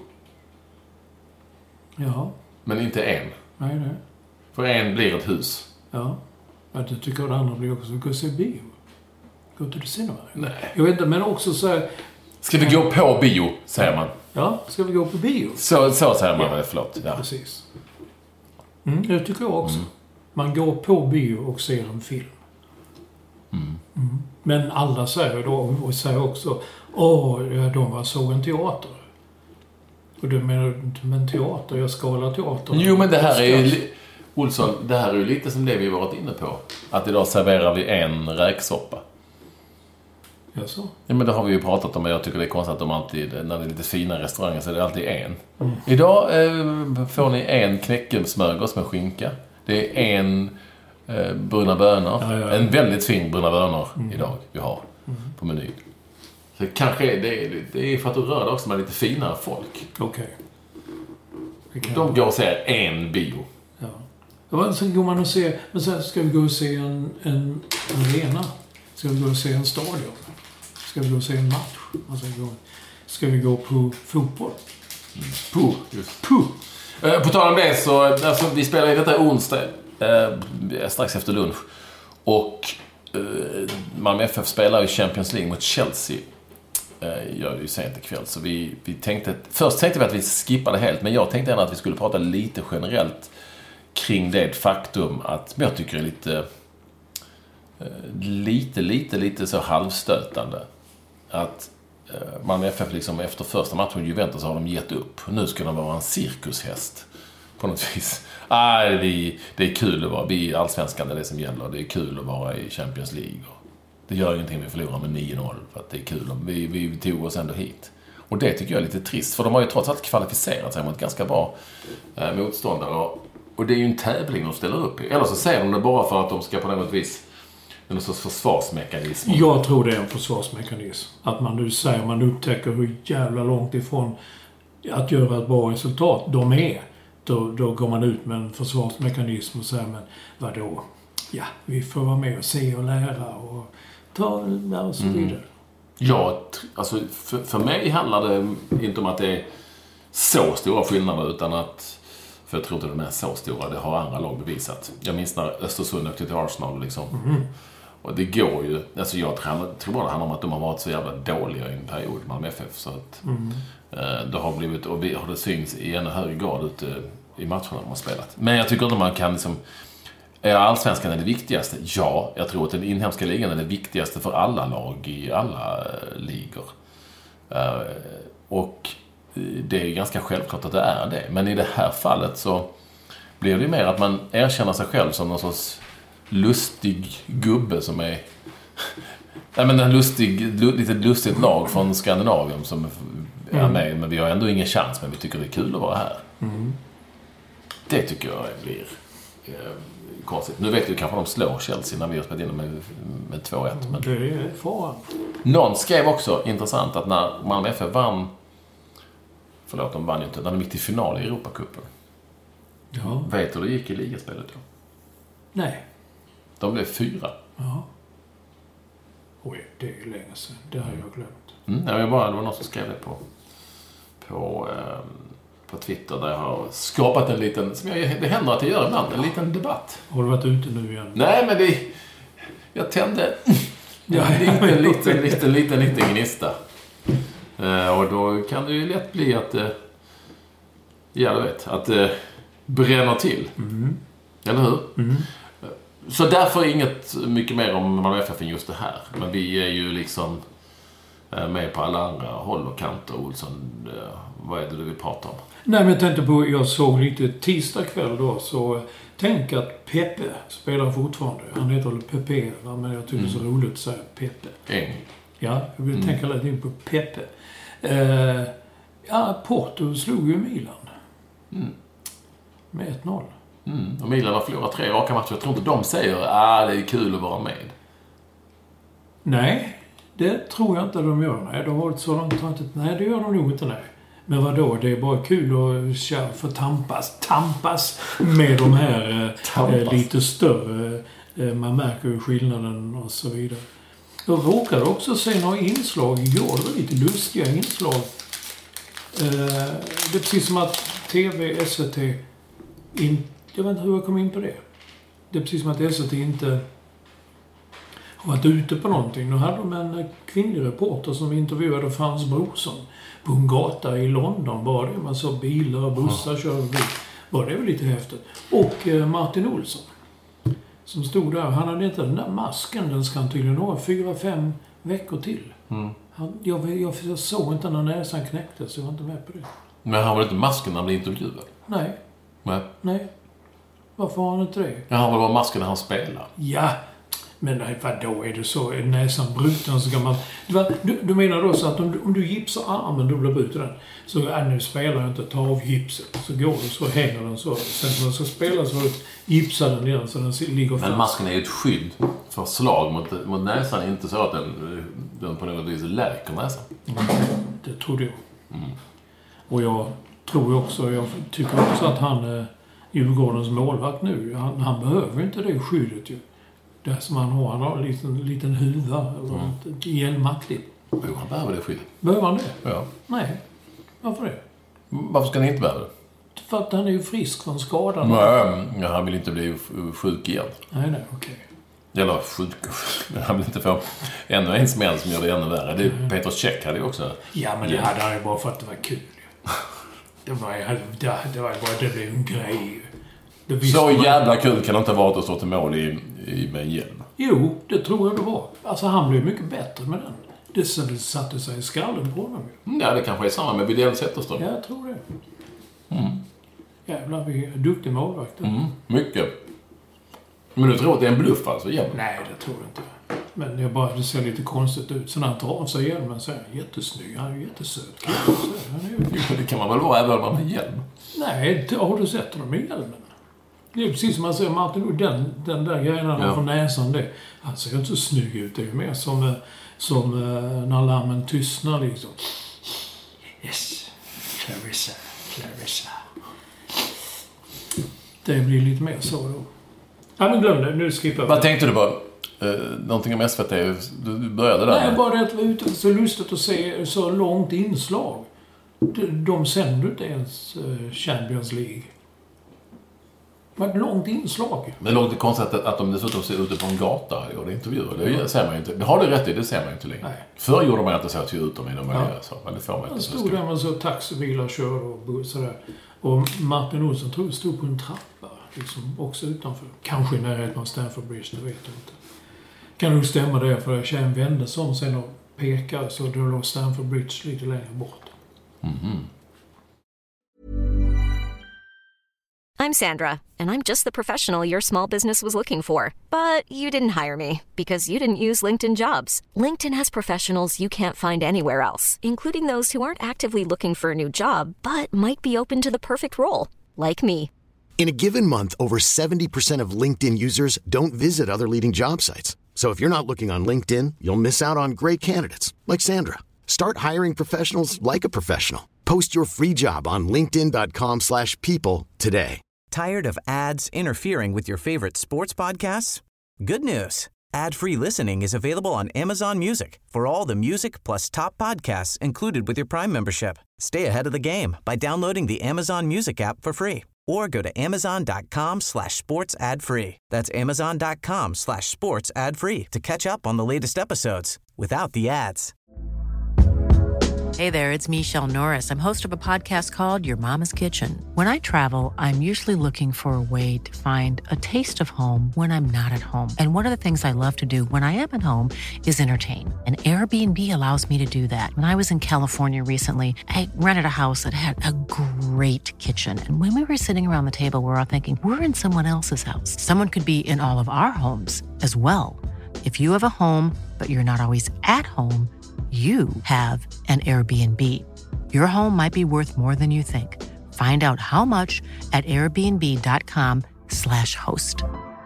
Ja. Men inte en. Nej, nej. För en blir ett hus. Ja. Men du tycker att det andra blir också att gå och se bio. Gå till det cinema. Nej. Jag vet inte, men också så här... Ska vi gå på bio, säger man. Ja, ska vi gå på bio? Så, så säger man, ja. Förlåt. Ja. Precis. Mm, det tycker jag också. Mm. Man går på bio och ser en film. Mm. Mm. Men alla säger då, och säger också, åh, de var såg en teater. Och du menar, men teater, jag skalar teater. Jo, men det här är ju, Olsson, det här är ju lite som det vi varit inne på. Att idag serverar vi en räksoppa. Ja, så. Ja, men det har vi ju pratat om, och jag tycker det är konstigt att de alltid, när det är lite fina restauranger så är det alltid en. Mm. Idag eh, får ni en knäckesmörgås med skinka. Det är en eh, bruna bönor. Ja, ja, ja. En väldigt fin bruna bönor mm. idag vi har mm. på menyn. Så kanske det är, det är för att du rör dig också med lite finare folk. Okej. Okay. De går och ser en bio. Ja. Och sen går man och ser, men sen ska vi gå och se en, en arena. Ska vi gå och se en stadion? Ska vi gå och se en match? Alltså, ska vi gå på fotboll? Mm. Puh, just. Puh. Eh, på tal om det så, alltså, vi spelar i detta onsdag, eh, strax efter lunch. Och eh, Malmö F F spelar i Champions League mot Chelsea. Eh, gör det ju sent ikväll. Så vi, vi tänkte, först tänkte vi att vi skippade helt, men jag tänkte ändå att vi skulle prata lite generellt kring det faktum att jag tycker är lite... lite, lite, lite så halvstötande att eh, Malmö F F liksom efter första matchen Juventus har de gett upp. Nu ska de vara en cirkushäst på något vis. Ah, det, det är kul att vara, vi är allsvenskan, det är det som gäller. Det är kul att vara i Champions League. Det gör ingenting vi förlorar med nio noll för att det är kul. Vi, vi tog oss ändå hit. Och det tycker jag är lite trist, för de har ju trots allt kvalificerat sig mot ganska bra eh, motståndare. Och det är ju en tävling de ställer upp i. Eller så säger de det bara för att de ska på något vis en sorts försvarsmekanism. Jag tror det är en försvarsmekanism. Att man nu säger, man upptäcker hur jävla långt ifrån att göra ett bra resultat de är. Då, då går man ut med en försvarsmekanism och säger, men vadå? Ja, vi får vara med och se och lära och ta och så vidare. Mm. Ja, alltså för, för mig handlar det inte om att det är så stora skillnader, utan att, för jag tror inte de är så stora, det har andra lag bevisat. Jag minns när Östersund åkte till Arsenal liksom. Mm. Och det går ju, alltså jag tror, tror bara det handlar om att de har varit så jävla dåliga i en period, Malmö F F, så att mm. eh, det har blivit, och vi har det syns i ännu högre grad ute i matcherna de har spelat. Men jag tycker inte man kan liksom, är allsvenskan är det viktigaste? Ja, jag tror att den inhemska ligan är det viktigaste för alla lag i alla eh, ligor. Eh, och det är ganska självklart att det är det. Men i det här fallet så blir det mer att man erkänner sig själv som någon sorts lustig gubbe som är nej men en lustig, lite lustigt lag från Skandinavien som är med, men vi har ändå ingen chans, men vi tycker det är kul att vara här. Mm. Det tycker jag blir eh, konstigt. Nu vet du kanske de slår Chelsea när vi har spelat in med, med två ett. Men det är faran. Någon skrev också, intressant, att när Malmö F F vann, förlåt, de vann ju inte, när de gick till final i Europacupen. Ja. Vet du hur det gick i ligaspelet då? Nej. De blev fyra. Ja. Oj, det är ju länge sedan. Det har jag glömt. Mm, jag vill bara, det var någon som skrev det på på, eh, på Twitter där jag har skapat en liten, som jag, det händer att jag gör ibland, en liten debatt. Har du varit ute nu igen? Nej, men det, jag tände ja, en liten, liten, liten, liten, liten gnista. Eh, och då kan det ju lätt bli att eh, ja, du vet, att eh, bränner till. Mm. Eller hur? Mm. Så därför inget mycket mer om Malmö F F än just det här. Men vi är ju liksom med på alla andra håll och kanter. Olsson, vad är det du vill prata om? Nej, men jag tänkte på, jag såg lite tisdag kväll då, så tänk att Pepe spelar fortfarande. Han heter väl Pepe, men jag tycker mm. det är så roligt att säga Pepe. Eng. Ja, jag vill mm. tänka lite in på Pepe. Eh, ja, Porto slog ju Milan. Mm. Med ett noll. Mm. Och Milan har förlorat tre raka matcher. Jag tror inte de säger att ah, det är kul att vara med. Nej, det tror jag inte de gör. Nej, det har varit så långt tagit. Nej, det gör de nog inte, nej. Men vadå, det är bara kul att få tampas, tampas med de här eh, lite större. Eh, man märker ju skillnaden och så vidare. Jag råkade också se några inslag igår. Det var lite lustiga inslag. Eh, det är precis som att T V, S V T in, jag vet inte hur jag kom in på det. Det är precis som att S V T inte har varit ute på någonting. Nu hade de en kvinnlig reporter som intervjuade Frans Brorsson på en gata i London. Bara det, man såg bilar och bussar mm. körde bil. Bara det var lite häftigt. Och eh, Martin Olsson som stod där. Han hade inte den där masken. Den ska han tydligen ha fyra, fem veckor till. Mm. Han, jag, jag, jag såg inte när näsan knäcktes, så jag var inte med på det. Men han var inte masken när han blev intervjuad? Nej. Nej. Nej. Varför har han inte det? Ja, han var bara masken när han spelar. Ja. Men nej, vadå, är det så? Är näsan bruten så kan man... Du, du menar då så att om du, om du gipsar armen, du blir bruten den. Så ja, nu spelar jag inte, ta av gipset. Så går du så hänger den så. Sen när man ska spela så gipsar den igen så den ligger fast. Men masken är ju ett skydd för slag mot, mot näsan. Inte så att den, den på något vis läker näsan. Mm, det tror jag. Mm. Och jag tror också, jag tycker också att han är Djurgårdens målvakt nu. Han, han behöver inte det skyddet ju. Det som han har, han har en liten, liten huva eller mm. ett hjälmaktigt. Jo, han behöver det skyddet. Behöver han det? Ja. Nej. Varför det? Varför ska han inte behöva det? För att han är ju frisk från skadan. Nej, han vill inte bli sjuk igen. Nej, nej, okej. Okay. Eller sjuk. Han vill inte få ännu en smäll som gör det ännu värre. Det är mm. Peter Käck hade ju också. Ja, men det ja. hade han ju bara för att det var kul. det, var, det, det var bara, det blev en grej. Så man... jävla kul kan det inte vara att stå till mål i, i, med en hjälm. Jo, det tror jag det var. Alltså han blev mycket bättre med den. Det satte sig i skallen på honom. Ja, det kanske är samma med Widell Zetterström. Ja, jag tror det. Mm. Jävlar, vi är duktiga målvakter. Mm, mycket. Men du tror att det är en bluff alltså? Hjälm? Nej, det tror jag inte. Men jag bara, det ser lite konstigt ut. Så när han tar av sig hjälmen så är han jättesnygg. Han är ju jättesöt. Han är ju... Det kan man väl vara även om man har hjälm? Nej, har du sett honom i hjälmen? Det är precis som man säger, Martin, den, den där grejen han har från näsan, det. Han ser inte så snygg ut. Det är ju mer som, som när larmen tystnar liksom. Yes, Clarissa, Clarissa. Det blir lite mer så då. Ja, men glöm det. Nu skippar vi. Vad tänkte du på? Uh, någonting om S V T? Du började där. Nej, bara det att det var ute så lustigt att se så långt inslag. De, de sänder inte ens uh, Champions League. Det var ett långt inslag. Men långt konstigt att, att de dessutom ser ute på en gata och gjorde intervjuer. Det mm. ser man ju inte. Det har du rätt i, det ser man ju inte längre. Nej. Förr gjorde man inte så att ut dem i de möjliga ja. så. Men det får man inte så stod där man så taxibilar körde och bussar där. Och Martin Olsson tror jag stod på en trappa. Liksom också utanför. Kanske i närheten av Stamford Bridge, det vet jag inte. Kan nog stämma det, för tjejen vände sig om sen och pekade, så då låg Stamford Bridge lite längre bort. Mm-hmm. I'm Sandra, and I'm just the professional your small business was looking for. But you didn't hire me because you didn't use LinkedIn Jobs. LinkedIn has professionals you can't find anywhere else, including those who aren't actively looking for a new job, but might be open to the perfect role, like me. In a given month, over seventy percent of LinkedIn users don't visit other leading job sites. So if you're not looking on LinkedIn, you'll miss out on great candidates like Sandra. Start hiring professionals like a professional. Post your free job on linkedin dot com slash people today. Tired of ads interfering with your favorite sports podcasts? Good news. Ad-free listening is available on Amazon Music for all the music plus top podcasts included with your Prime membership. Stay ahead of the game by downloading the Amazon Music app for free or go to amazon dot com slash sports ad free. That's amazon dot com slash sports ad free to catch up on the latest episodes without the ads. Hey there, it's Michelle Norris. I'm host of a podcast called Your Mama's Kitchen. When I travel, I'm usually looking for a way to find a taste of home when I'm not at home. And one of the things I love to do when I am at home is entertain. And Airbnb allows me to do that. When I was in California recently, I rented a house that had a great kitchen. And when we were sitting around the table, we were all thinking, we're in someone else's house. Someone could be in all of our homes as well. If you have a home, but you're not always at home, you have an Airbnb. Your home might be worth more than you think. Find out how much at airbnb dot com slash host.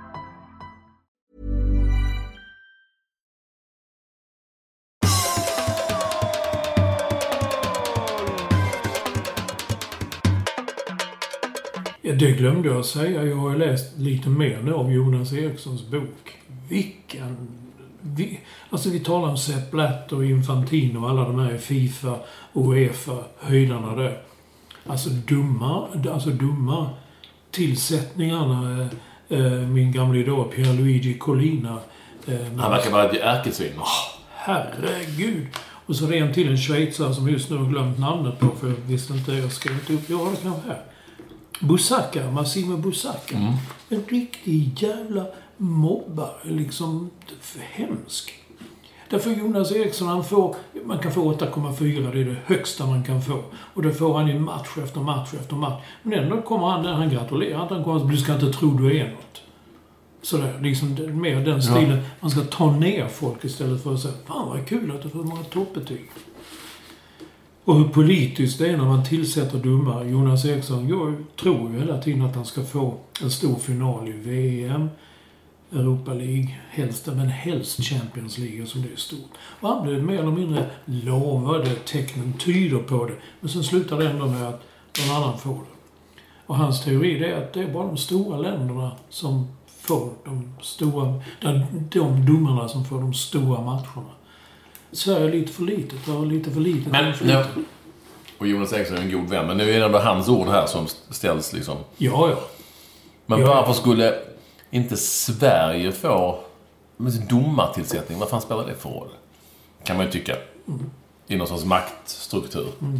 Ja, det glömde jag säga. Jag har läst lite mer nu av Jonas Erikssons bok. Vilken... Vi, alltså vi talar om Sepp Blatter och Infantino och alla de här FIFA och UEFA höjdarna där. Alltså dumma, alltså dumma tillsättningarna. Eh, min gamla idol Pierluigi Collina. Eh, Han verkar vara ett ärkesvin. Oh, herregud. Och så rent till en schweizare som just nu har glömt namnet på, för jag visste inte, jag skrev inte upp. Jag har det kanske här. Busacca, Massimo Busacca. Mm. En riktig jävla mobbare, liksom hemsk. Därför Jonas Eriksson, han får, man kan få åtta komma fyra, det är det högsta man kan få. Och det får han i match efter match efter match. Men ändå kommer han där, han gratulerar, att han kommer att du ska inte tro du är något. Sådär, liksom mer den stilen. Ja. Man ska ta ner folk istället för att säga, fan vad kul att du får många toppbetyg. Och hur politiskt det är när man tillsätter dumma. Jonas Eriksson, jag tror ju hela tiden att han ska få en stor final i V M, Europa League, helst, men helst Champions League som det är stort. Och han blev mer eller mindre lovade, tecknen tyder på det. Men sen slutar det ändå med att någon annan får det. Och hans teori är att det är bara de stora länderna som får de stora, de domarna som får de stora matcherna. Sverige är lite för litet, och lite för litet. Men, ja. Och Jonas Eriksson är en god vän, men nu är det ändå hans ord här som ställs liksom. Ja, ja. Men ja. Varför skulle inte Sverige få domartillsättning? Vad fan spelar det för roll? Kan man ju tycka. Mm. I någon sorts maktstruktur. Mm.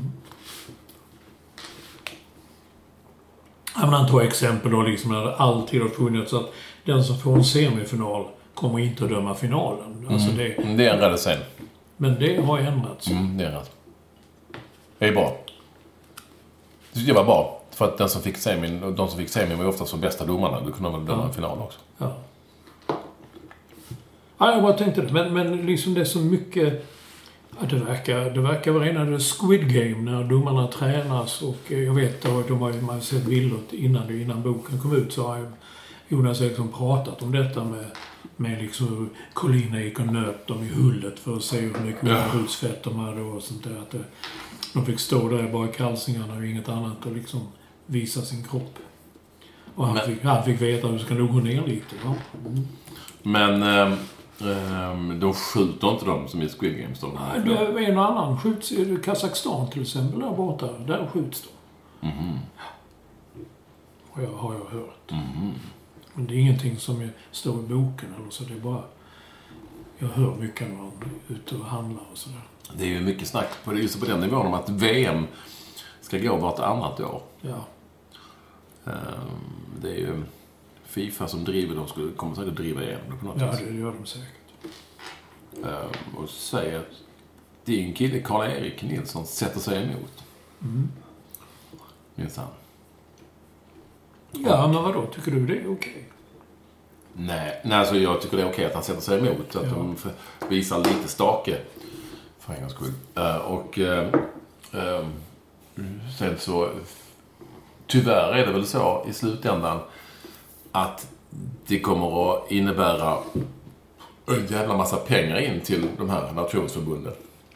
Jag menar, ta exempel då, liksom, när det alltid har funnits att den som får en semifinal kommer inte att döma finalen. Alltså mm. det, det ändrades sen. Men det har ändrats. Mm, det är rätt. Det är bra. Det tycker jag var bra. För att den som fick semin, de som fick semin var ofta som bästa domarna. Du kunde väl döma ja. en final också. Ja. Ja, jag bara tänkte det. Men, men liksom det är så mycket... Ja, det verkar, det verkar vara en av det Squid Game när domarna tränas. Och jag vet att de har ju man sett bilder innan, innan boken kom ut, så har ju Jonas Eriksson pratat om detta med... med liksom Collina gick och nöt dem i hullet för att se hur mycket ja. hudsfett de hade och sånt där. Att det, de fick stå där bara i kalsingarna och inget annat och liksom visa sin kropp. Och han, fick, han fick veta att du ska nog gå ner lite. Ja. Mm. Men ähm, ähm, de skjuter inte dem som i Squid Games då? Nej, det är en annan skjuts i Kazakstan till exempel där borta. Där skjuts de. Mm-hmm. Har jag, har jag hört. Mm. Men det är ingenting som är, står i boken eller så. Det är bara... Jag hör mycket när man är ute och handlar och sådär. Det är ju mycket snack på, just på den nivån om att V M ska gå vart annat år. Ja. Det är ju FIFA som driver, de skulle, kommer säkert driva igenom det på något Ja, vis. det gör de säkert. Och säger att din kille Karl-Erik Nilsson sätter sig emot. Mm. Minns han. Ja, men vadå? Tycker du det är okej? Nej, nej alltså jag tycker det är okej att han sätter sig emot. Så att ja. de visar lite stake. För en gångs skull. Uh, och uh, uh, sen så tyvärr är det väl så i slutändan att det kommer att innebära en jävla massa pengar in till de här nationsförbunden.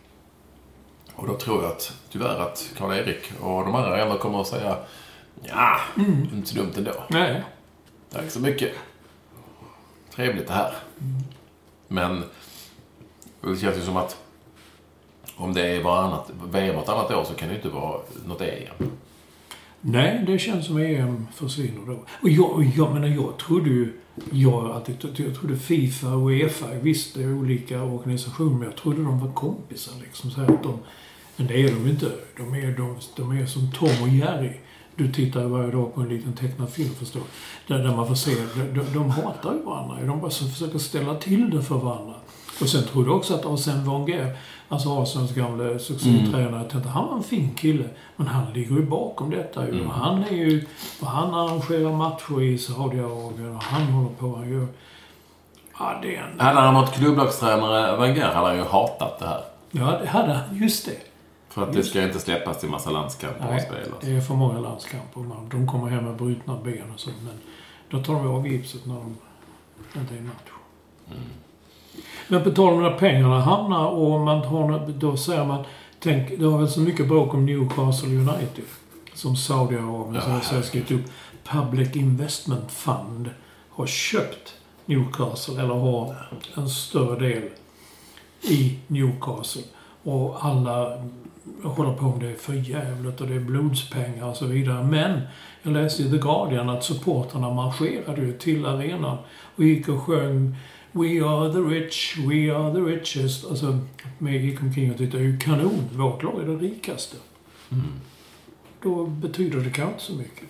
Och då tror jag att tyvärr att Karl-Erik och de andra ändå kommer att säga ja, mm. inte så dumt ändå. Nej. Tack så mycket. Trevligt det här. Mm. Men det känns ju som att om det är varannat, V M ett annat år så kan det inte vara något E M. Nej, det känns som E M försvinner då. Och jag, och jag menar, jag trodde ju jag, att jag, jag trodde FIFA och UEFA, visst det är olika organisationer, men jag trodde de var kompisar liksom. Så här att de, men det är de inte. De är, de, de är som Tom och Jerry. Du tittar varje dag på en liten tecknad film, förstår. Där, där man får se, de, de hatar ju varandra. De bara så försöker ställa till det för varandra. Och sen trodde jag också att Arsène Wenger, alltså Arsenals gamla succétränare, mm. tänkte han var en fin kille. Men han ligger ju bakom detta. Mm. Och han är ju, och han arrangerar matcher i Saudiarabien och han håller på, han gör... Ja, det är en... Hade han varit klubblagstränare Wenger hade han ju hatat det här. Ja, det hade han, just det. För att just det ska inte släppas till massa landskamper och spel. Det är för många landskamper. De kommer hem med brutna ben och så. Men då tar de av gipset när de inte är i match. Mm. Men på tal om när pengarna hamnar och man har, då säger man, tänk, det var väl så mycket bråk om Newcastle United som Saudiarabien ja, så har skrivit upp Public Investment Fund har köpt Newcastle eller har en större del i Newcastle och alla håller på om det är för jävligt och det är blodspengar och så vidare. Men jag läste i The Guardian att supporterna marscherade ju till arenan och gick och sjöng We are the rich, we are the richest. Alltså, med gick omkring och tyckte, det är ju kanon. Vårt lag är det rikaste. Mm. Då betyder det kanske inte så mycket.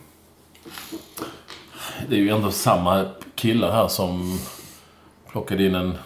Det är ju ändå samma killar här som plockade in en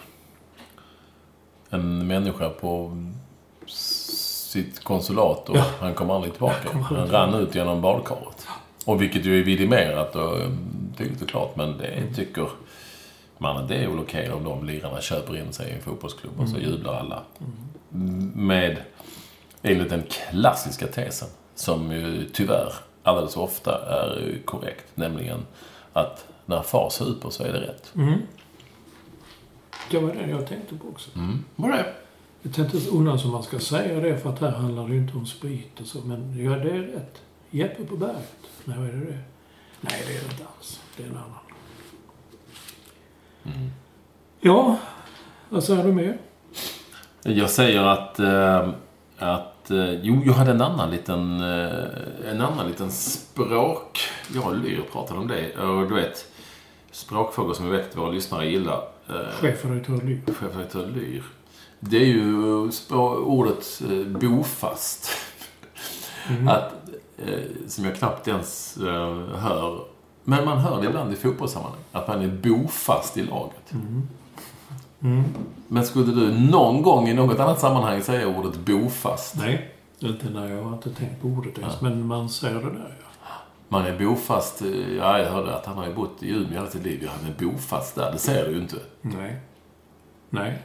en människa på sitt konsulat och ja. han kom aldrig tillbaka. Kom han rann ut genom badkaret. Och vilket ju är vidimerat och tydligt och klart, men det mm. tycker man det är väl okej om de lirarna köper in sig i en fotbollsklubb och så mm. jublar alla. Mm. Med enligt den klassiska tesen som ju tyvärr alldeles ofta är korrekt, nämligen att när far super så är det rätt. Mm. Det var det jag tänkte på också. Mm. Vad är det? Jag tänkte undan som man ska säga det, för att här handlar det inte om sprit och så, men ja, det är rätt. Jeppe på berget. Nej, vad är det det? Nej, det är det inte alls. Det är en annan. Mm. Ja, vad säger du mer? Jag säger att äh, att äh, jo, jag hade en annan liten äh, en annan liten språk. Jag och Lyr pratade om det. Och du vet, språkfrågor som vi väckte våra lyssnare gillar. Äh, Chefredaktör Lyr. Chefredaktör Lyr. Det är ju spå- ordet äh, bofast. Mm. Att, äh, som jag knappt ens äh, hör. Men man hör det ibland i fotbollssammanhang. Att man är bofast i laget. Mm. Mm. Men skulle du någon gång i något annat sammanhang säga ordet bofast? Nej, inte när jag har inte tänkt på ordet ens. Ja. Men man säger det där, ja. Man är bofast. Ja, jag hörde att han har ju bott i Umeå hela sitt liv. Han är bofast där. Det säger du ju inte. Nej. Nej.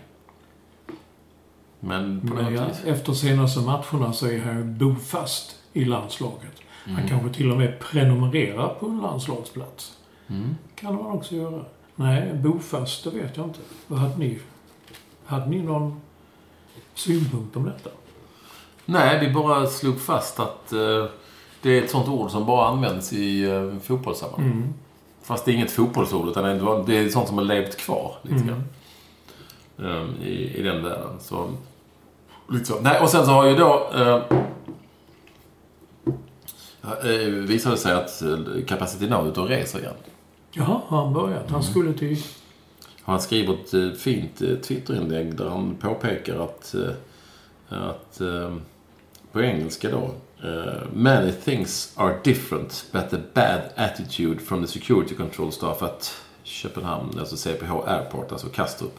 Men på Men ja, efter senaste matcherna så är han bofast i landslaget. Han mm. kanske till och med prenumererar på en landslagsplats. Mm. Kan man också göra. Nej, bofast, det vet jag inte. Vad hade ni? Hade ni någon synpunkt om detta? Nej, vi bara slog fast att uh, det är ett sånt ord som bara används i uh, fotbollssammanhang. Mm. Fast det är inget fotbollsord, utan det är sånt som har levt kvar lite grann. Mm. Um, i, i den världen. Så, lite så. Nej, och sen så har ju då... Uh, visade sig att kapaciteten är ute och reser igen. Ja, han börjat. Han skulle till... Han skriver ett fint Twitterinlägg där han påpekar att, att på engelska då, many things are different but the bad attitude from the security control staff at Köpenhamn, alltså C P H Airport, alltså Kastrup,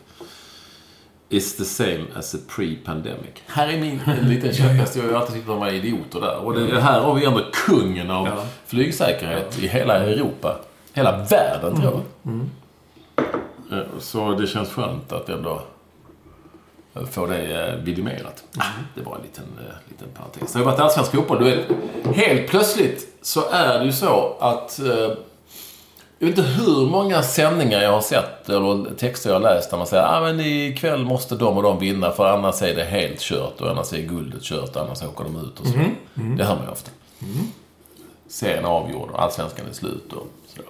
is the same as a pre-pandemic. Här är min liten käpphäst. Jag har ju alltid tyckt att de var idioter där. Och det, här har vi ändå kungen av ja. flygsäkerhet ja. i hela Europa. Hela världen, tror jag. Mm. Mm. Så det känns skönt att ändå få det vidimerat. Mm. Det var en liten, liten parentes. Det har varit allsvensk fotboll. Du vet, helt plötsligt så är det ju så att... Jag vet inte hur många sändningar jag har sett eller texter jag har läst där man säger ah, men ikväll måste de och de vinna för annars är det helt kört och annars är guldet kört och annars åker de ut och så. Mm. Mm. Det hör man ju ofta. Mm. Serien avgjord och allsvenskan är slut och så.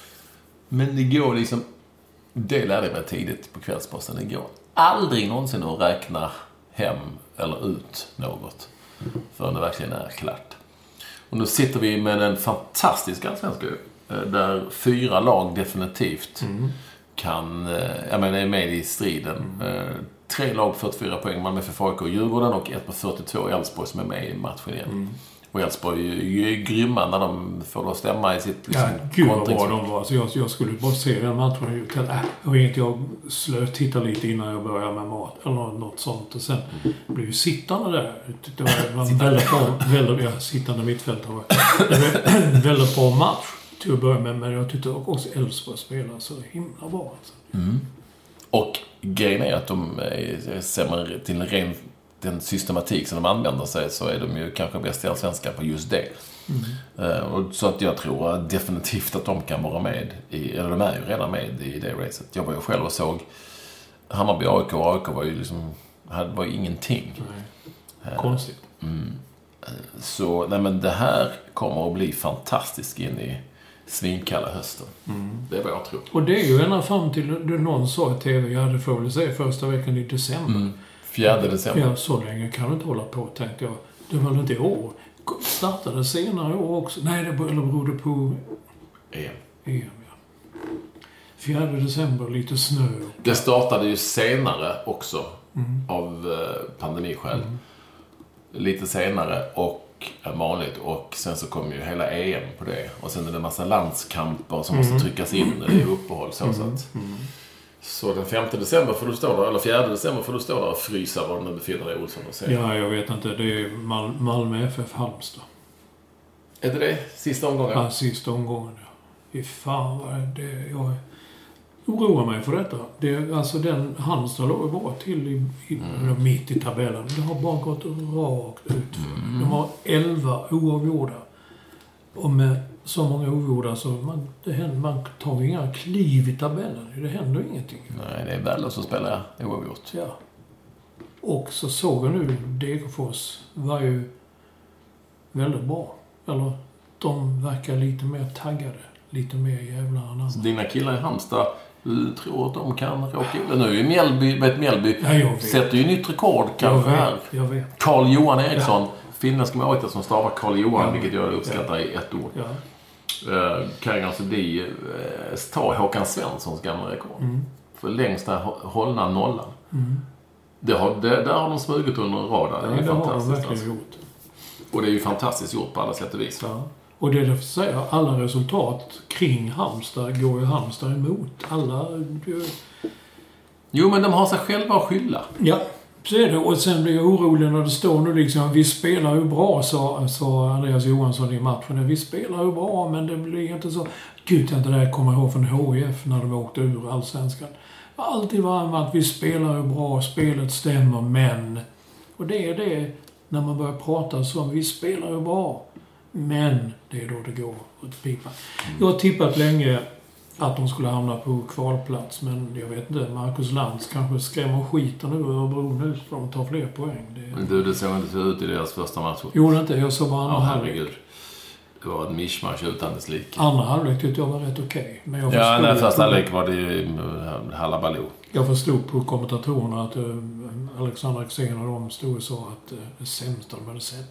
Men det går liksom, det lärde jag mig tidigt på Kvällsposten, det går aldrig någonsin att räkna hem eller ut något förrän det verkligen är klart. Och nu sitter vi med en fantastisk allsvenska där fyra lag definitivt mm. kan, jag menar, är med i striden. Mm. Tre lag på fyrtiofyra poäng, Malmö F F, A I K och Djurgården, och ett på fyrtiotvå, Elfsborg, som är med i matchen igen. Mm. Och Elfsborg är ju grymma när de får då stämma i sitt liksom, ja, gud vad bra de var. Så jag, jag skulle bara se den matchen. Jag vet, jag slöt titta lite innan jag började med mat eller något sånt. Och sen mm. blev ju sittande där. Det var, var väldigt bra, väldigt, ja, sittande mittfältare. Det var en väldigt bra match till att börja med, men jag tyckte också Elfsborg spelar så himla bra. Alltså. Mm. Och grejen är att de ser man till ren den systematik som de använder sig, så är de ju kanske bäst i allsvenskan på just det. Mm. Uh, och så att jag tror definitivt att de kan vara med i, eller de är ju redan med i det racet. Jag var ju själv och såg Hammarby A I K, och A I K var ju liksom, hade var ju ingenting. Nej. Konstigt. Uh, mm. Så nej, men det här kommer att bli fantastiskt in i svinkalla hösten. Mm. Det är vad jag tror. Och det är ju ända fram till det någon sa i tv, jag hade för att säga första veckan i december. Mm. Fjärde december. Ja, så länge kan du inte hålla på, tänkte jag. Det var väl inte i år. Startade senare år också. Nej, det berodde på E M. E M, ja. Fjärde december, lite snö. Det startade ju senare också mm. av pandemiskäl. Mm. Lite senare och vanligt, och sen så kom ju hela E M på det. Och sen är det en massa landskamper som mm. måste tryckas in i uppehåll. Så, mm. så att mm. Så den femte december får du stå där, eller fjärde december får du stå där och frysa var du befinner dig, Olsson, och se. Ja, jag vet inte. Det är Mal- Malmö F F Halmstad. Är det det? Sista omgången? Ja, sista omgången, ja. Fy fan vad det... Jag oroar mig för detta. Det är, alltså den Halmstad låg bara till i, i, mm. mitt i tabellen. Det har bara gått rakt ut. Mm. De har elva oavgjorda. Och med så många oavgjorda så man, det händer, man tar inga kliv i tabellen. Det händer ingenting. Nej, det är väl så spelar oavgjort. Ja. Och så såg jag nu Degerfors var ju väldigt bra. Eller de verkar lite mer taggade. Lite mer jävla annan. Så dina killar i Halmstad, du tror att de kan råka illa nu? I Mjällby, vet Mjällby ja, sätter ju nytt rekord kanske här. Jag vet. Carl-Johan Eriksson, ja. Finländska målvakten som stavar Carl-Johan, ja. Vilket jag uppskattar ja. i ett ord. Ja. Uh, kan alltså bli uh, ta Håkan Svenssons gamla rekord. Mm. För längsta hållna nollan. Mm. Det har, det, där har de smugit under en rad. Det är ja, det fantastiskt. Har de verkligen gjort. Och det är ju fantastiskt gjort på alla sätt och vis. Ja. Och det är därför säga, alla resultat kring Halmstad går ju Halmstad emot. Alla... Jo, men de har sig själva att skylla. Ja, så är det. Och sen blir jag orolig när det står nu liksom, vi spelar ju bra, sa, sa Andreas Johansson i matchen. Vi spelar ju bra, men det blir inte så... Gud, jag inte det här kommer ihåg från H I F när de åkte ur allsvenskan. Alltid var med att vi spelar ju bra, spelet stämmer, men... Och det är det, när man börjar prata så, vi spelar ju bra. Men det är då det går åt pipan. Mm. Jag har tippat länge att de skulle hamna på kvalplats, men jag vet inte, Marcus Lantz kanske skrämmer skiten nu över Örebro nu så de tar fler poäng. Det... Men du, det såg inte ut i deras första match. Jo, det inte. Jag såg bara andra ja, halvlek. Det var ett mischmasch utan dess like. Andra halvlek tyckte jag var rätt okej. Okay. Ja, när första halvlek var det ju halabaloo. Jag förstod på kommentatorerna att uh, Alexander Axén och de stod och sa att uh, det sämsta de hade sett.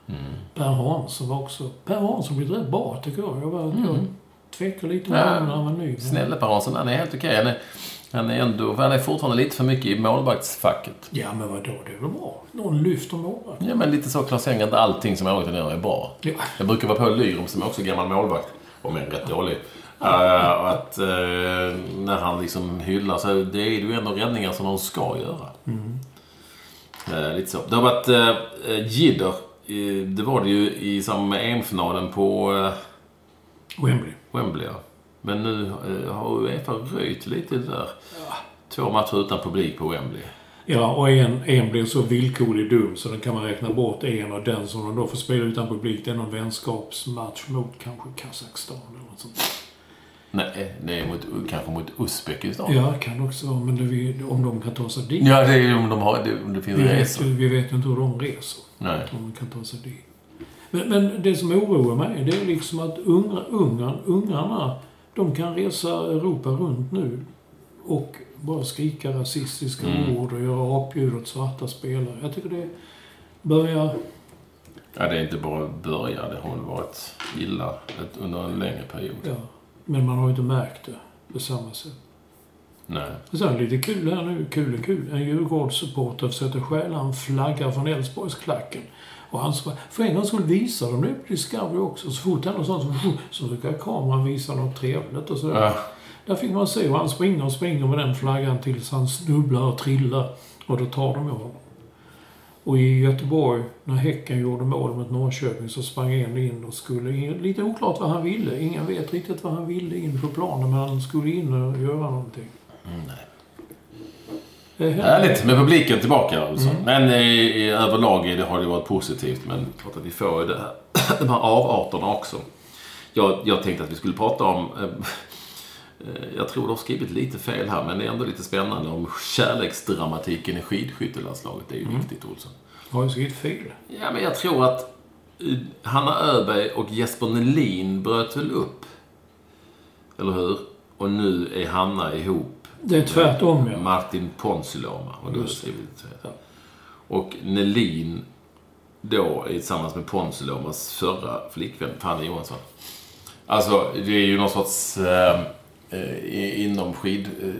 Mm. Per Hansson var också... Per Hansson blev rätt bra, tycker jag. Jag, var, Mm. jag tvekar lite om Ja. honom när han var ny. Snälla Per Hansson, han är helt okej. Han är, han är ändå, han är fortfarande lite för mycket i målvaktsfacket. Ja, men vadå? Det är väl bra. Någon lyfter målvakt. Ja, men lite så Claes Elmgren, inte allting som målvakten gör är bra. Ja. Jag brukar vara på Lyrum som är också gammal målvakt. Om en rätt dålig. Uh, att uh, när han liksom hyllar så det är ju ändå räddningar som de ska göra. Mm. Uh, lite så. Det har varit uh, Jidder. Uh, det var det ju i samband med E M-finalen på uh, Wembley. Wembley, ja. Men nu uh, har UEFA röjt lite där. Ja. Två matcher utan publik på Wembley. Ja, och en, en blir så villkorlig dum så den kan man räkna bort en och den som de då får spela utan publik. Det är någon vänskapsmatch mot kanske Kazakstan eller något sånt. Nej, det är mot, kanske mot Uzbekistan. Ja, kan också vara, men det vi, om de kan ta sig dit. Ja, det är ju om de har, det, om det finns vi resor. vet, vi vet inte hur de reser. Nej. Om de kan ta sig dit. Men, men det som oroar mig, det är liksom att unga, unga, ungarna, de kan resa Europa runt nu och bara skrika rasistiska Mm. ord och göra apljud åt svarta spelare. Jag tycker det börjar... Ja, det är inte bara börja. Det har varit illa ett, under en längre period. Ja, men man har ju inte märkt det på samma sätt. Nej. Och sen lite kul här nu, kul är kul. En Djurgårdssupporter försökte stjäla en flagga från Älvsborgsklacken. Och han sa, för en gång skulle visa dem nu på Discovery också. Så fort han och sånt så, så brukar kameran visa något trevligt och sådär. Ja. Där fick man se hur han springer och springer med den flaggan tills han snubblar och trillar. Och då tar de honom. Och i Göteborg, när Häcken gjorde mål mot Norrköping, så sprang en in och skulle in. Lite oklart vad han ville. Ingen vet riktigt vad han ville in på planen, men han skulle in och göra någonting. Mm, nej. Det är Härligt med publiken tillbaka alltså. Mm. Men i, i överlag det har det varit positivt. Men klart att vi får det här, de här avarterna också. Jag, jag tänkte att vi skulle prata om... Eh, jag tror du har skrivit lite fel här, men det är ändå lite spännande om kärleksdramatiken i skidskyttelandslaget. Det är ju Mm. viktigt, Olsson. Har jag skrivit fel? Ja, men jag tror att uh, Hanna Öberg och Jesper Nelin bröt väl upp. Eller hur? Och nu är Hanna ihop. Det är tvärtom, ja. Martin Ponsiluoma. Och, då Just det. ja. Och Nelin då är tillsammans med Ponsiluomas förra flickvän, Fanny Johansson. Alltså, det är ju någon sorts... Uh, uh, inom skid... Uh,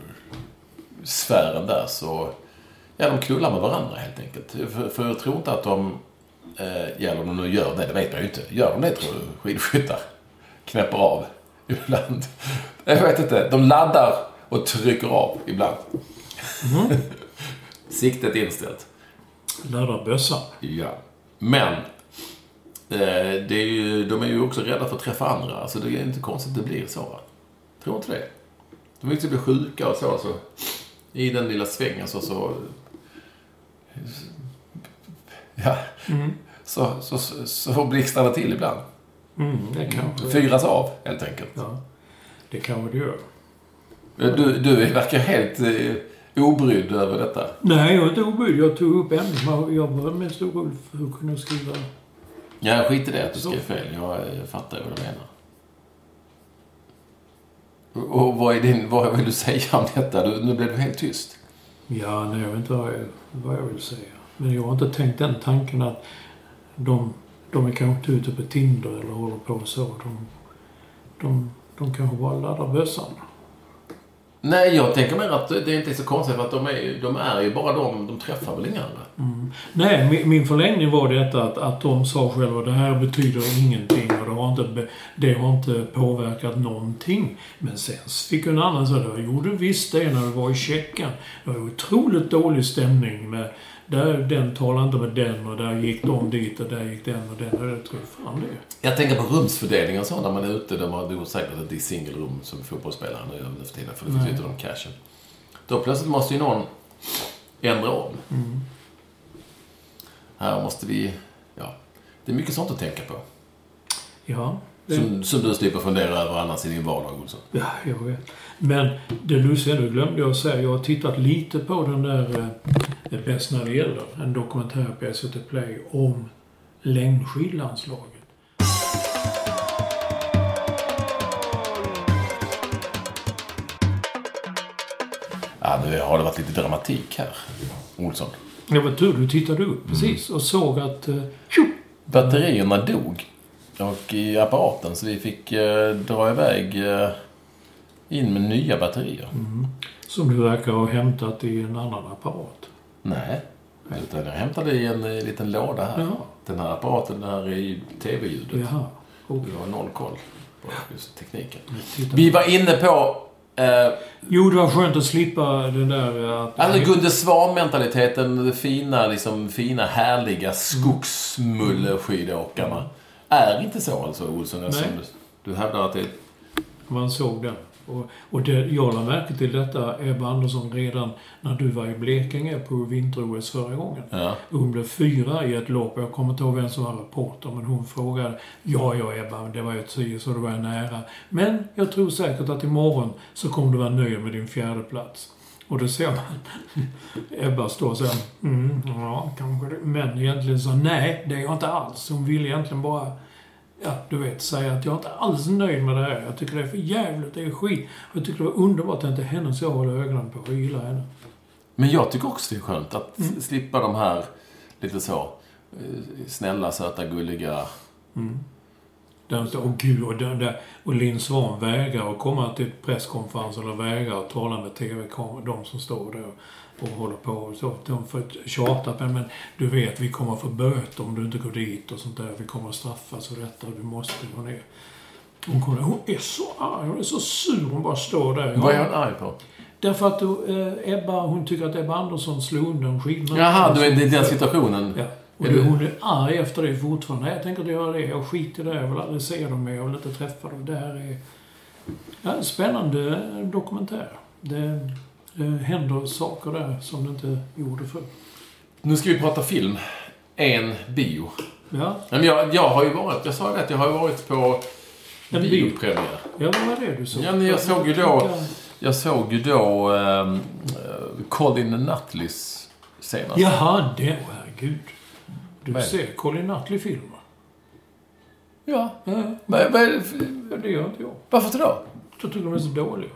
sfären där så... Ja, de knullar med varandra helt enkelt. För, för jag tror inte att de... Eh, ja, om de nu gör det, det vet man ju inte. Gör de det, tror du? Skidskyttar knäpper av ibland. Jag vet inte. De laddar och trycker av ibland. Mm. Siktet inställt. Laddar bössan. Ja. Men eh, det är ju, de är ju också rädda för att träffa andra. Alltså det är inte konstigt att det blir så. Va? Tror inte det. De vill inte bli sjuka och så. så. I den lilla svängen så... så ja. Mm. Så, så, så, så blixtarna till ibland. Mm, det kan Fyras av, helt enkelt. Ja, det kan det gör. Du, du verkar helt eh, obrydd över detta. Nej, jag är inte obrydd. Jag tog upp ämnet. Jag var mest orolig för hur kunde jag skriva... Ja, jag skiter i det att du skrev fel. Jag, jag fattar vad du menar. Och vad, är din, vad vill du säga om detta? Du, nu blev du helt tyst. Ja, nej, jag vet inte vad jag, vad jag vill säga. Men jag har inte tänkt den tanken att de, de är kanske inte ute på Tinder eller håller på så. De, de, de kanske bara laddar bössan. Nej, jag tänker mer att det inte är så konstigt för att de är, de är ju bara de, de träffar väl inga andra. Mm. Nej, min, min förlängning var detta att, att de sa själva det här betyder ingenting och det har inte, det har inte påverkat någonting. Men sen fick en annan säga det gjorde visst det när det var i Tjeckien. Det var otroligt dålig stämning med där den talade inte med den och där gick de dit och där gick den och den och det tror jag fan det. Jag tänker på rumsfördelningen så när man är ute. De har säkert att det är singelrum som fotbollsspelare nu över för tiden för det flyttar de cashen. Då plötsligt måste ju någon ändra om. Mm. Här måste vi... Ja, det är mycket sånt att tänka på. Ja. Det... Som, som du slipper fundera över annars i din vardag också. Ja, jag vet. Men det du säger, du glömde jag säga. Jag har tittat lite på den där eh, Bäst när det gäller. En dokumentär på S V T Play om längdskidlandslaget. Ja, nu har det varit lite dramatik här, Olsson. Det var tur, du tittade upp precis och såg att eh, tjo, batterierna dog. Och i apparaten så vi fick eh, dra iväg eh, in med nya batterier. Mm. Som du verkar ha hämtat i en annan apparat. Nej, utan jag hämtade i en eh, liten låda här. Jaha. Den här apparaten där i tv-ljudet. Jaha. Okay. Det var noll koll på just tekniken. Titta. Vi var inne på... Eh, jo, det var skönt att slippa den där... Att alltså Gunde Svan-mentaliteten, det fina, liksom, fina, härliga skogsmulleskidåkarna. Mm. Är inte så alltså, Olsson? Du, du hävdar att det... Man såg den. Och, och det, jag lade märke till detta, Ebba Andersson, redan när du var i Blekinge på vinter-O S förra gången. Ja. Hon blev fyra i ett lopp. Jag kommer inte ihåg vem som var reporter, men hon frågade, ja, ja Ebba, det var ju tio så det var nära. Men jag tror säkert att imorgon så kommer du vara nöjd med din fjärde plats. Och då ser man Ebba stå så här, mm, ja, kanske det. Men egentligen så, nej, det är jag inte alls. Hon vill egentligen bara... Ja, du vet, säga att jag inte alls är nöjd med det här. Jag tycker det är för jävligt, det är skit. Jag tycker det var underbart att inte henne så håller ögonen på och gillar henne. Men jag tycker också det är skönt att mm. slippa de här lite så snälla, söta, gulliga... Mm. Där står, åh gud, och, den där, och Linn Svan vägrar att komma till presskonferens eller vägrar att tala med tv-kameror, de som står där och håller på och så. De får tjata på, men du vet, vi kommer att få böter om du inte går dit och sånt där. Vi kommer att straffas och detta, du måste gå ner. Hon, kommer, hon är så arg, hon är så sur, hon bara står där. Vad är hon arg på? Därför att äh, Ebba, hon tycker att Ebba Andersson slog undan skillnaden. Jaha, du är i den situationen. Ja. Och är du... hon är arg efter det fortfarande. Nej, jag tänker att göra det. Jag skiter där. Jag vill aldrig se dem mer. Jag vill inte träffa dem. Det här är ja, en spännande dokumentär. Det, det händer saker där som det inte gjorde förr. Nu ska vi prata film. En bio. Ja. Men jag, jag har ju varit, jag sa det att jag har ju varit på en biopremiär. Ja, vad var det du såg? Ja, men jag såg ju då, jag såg ju då um, Colin Nutleys senast. Jaha, det var herregud. Du men. ser Colin Nutley-filmer. Ja. Ja. Men, men, ja, det gör inte jag. Varför inte då? Jag tycker de är så dåliga.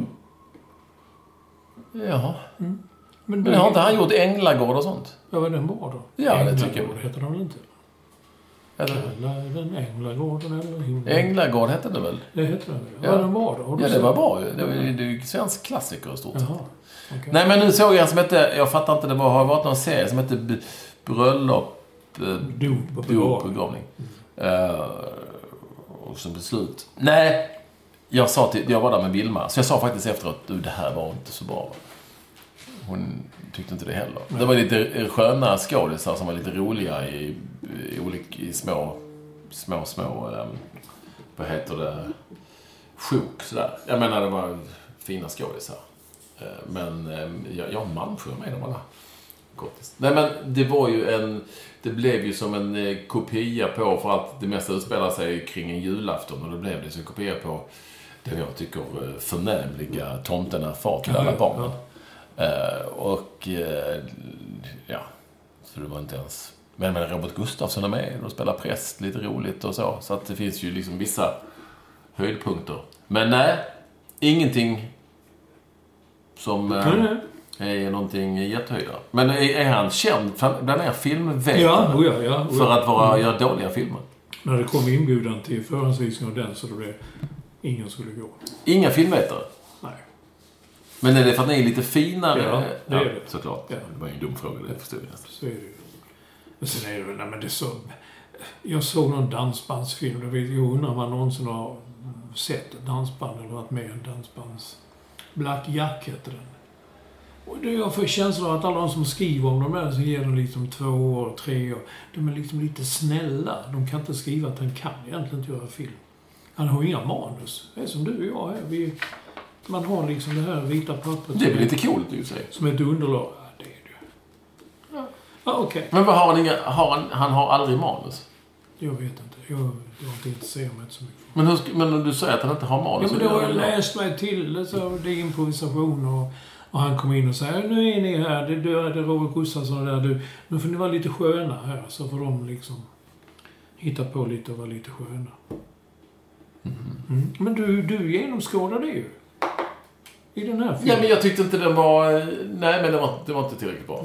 Ja. Mm. Men, men har inte han gjort Änglagård och sånt? Ja, vad är den bra då? Ja, Änglagård, det tycker jag. heter den väl inte? Eller? Den Änglagården eller himlen. Änglagård hette det väl? Det heter den. Ja, ja den var då. Ja, det var bra. Det var ju en svensk klassiker i stort sett. Okay. Nej, men nu såg jag en som hette, jag fattar inte, det var, har varit någon serie som hette B- Bröllop, Dop och begravning. Mm. Uh, och som beslut. Nej, jag sa till, jag var där med Vilma, så jag sa faktiskt efteråt, du, det här var inte så bra. Hon tyckte inte det heller. Nej. Det var lite sköna skådisar som var lite roliga i, i, olika, i små, små, små, um, vad heter det, sjok sådär. Jag menar, det var fina skådisar. Uh, men um, jag, jag har Malmsjö med dem alla. Gottis. Nej, men det var ju en, det blev ju som en eh, kopia på, för att det mesta utspelar sig kring en julafton, och då blev det så en kopia på den jag tycker eh, förnämliga Tomten far till alla barnen. Ja. Uh, och uh, ja, så det var inte ens, men, men Robert Gustafsson är med och spelar präst, lite roligt och så, så att det finns ju liksom vissa höjdpunkter. Men nej, ingenting som uh, mm. är någonting jättehöjda. Men är, är han känd bland er filmvetare ja, oh ja, ja, oh ja. för att vara, mm. göra dåliga filmer? När det kom inbjudan till förhandsvisning av den, så det blev ingen skulle gå. Inga filmvetare? Nej. Men är det för att ni är lite finare? Ja, det är ja, det. Såklart. Ja. Det var ju en dum fråga, det förstår jag. Så är det ju. Men sen är det väl, nej men det så... Jag såg någon dansbandsfilm, då vet jag undrar om man någonsin har sett ett dansband eller varit med i en dansbands... Black Jack heter den. Och det jag får känslan att alla de som skriver om de där, så ger de liksom två år, tre år. De är liksom lite snälla. De kan inte skriva att han kan egentligen inte göra film. Han har inga manus. Det är som du och jag här. Vi, man har liksom det här vita pappret. Det är lite coolt ju sig. Som ett underlag. Ja, det är det. Ja, ja okej. Okay. Men vad har han inga, har han, han har aldrig manus? Jag vet inte. Jag, jag har inte intresserat mig så mycket. Men, hur, men du säger att han inte har manus? Ja, men då har jag läst mig till det. Så det är improvisation och... Och han kom in och sa, nu är ni här, det, det, det är Robert Gustafsson där, du, nu får ni vara lite sköna här. Så får de liksom hitta på lite och vara lite sköna. Mm. Mm. Men du, du genomskådade det ju. I den här filmen. Ja, men jag tyckte inte den var, nej men det var, det var inte tillräckligt bra. Nej.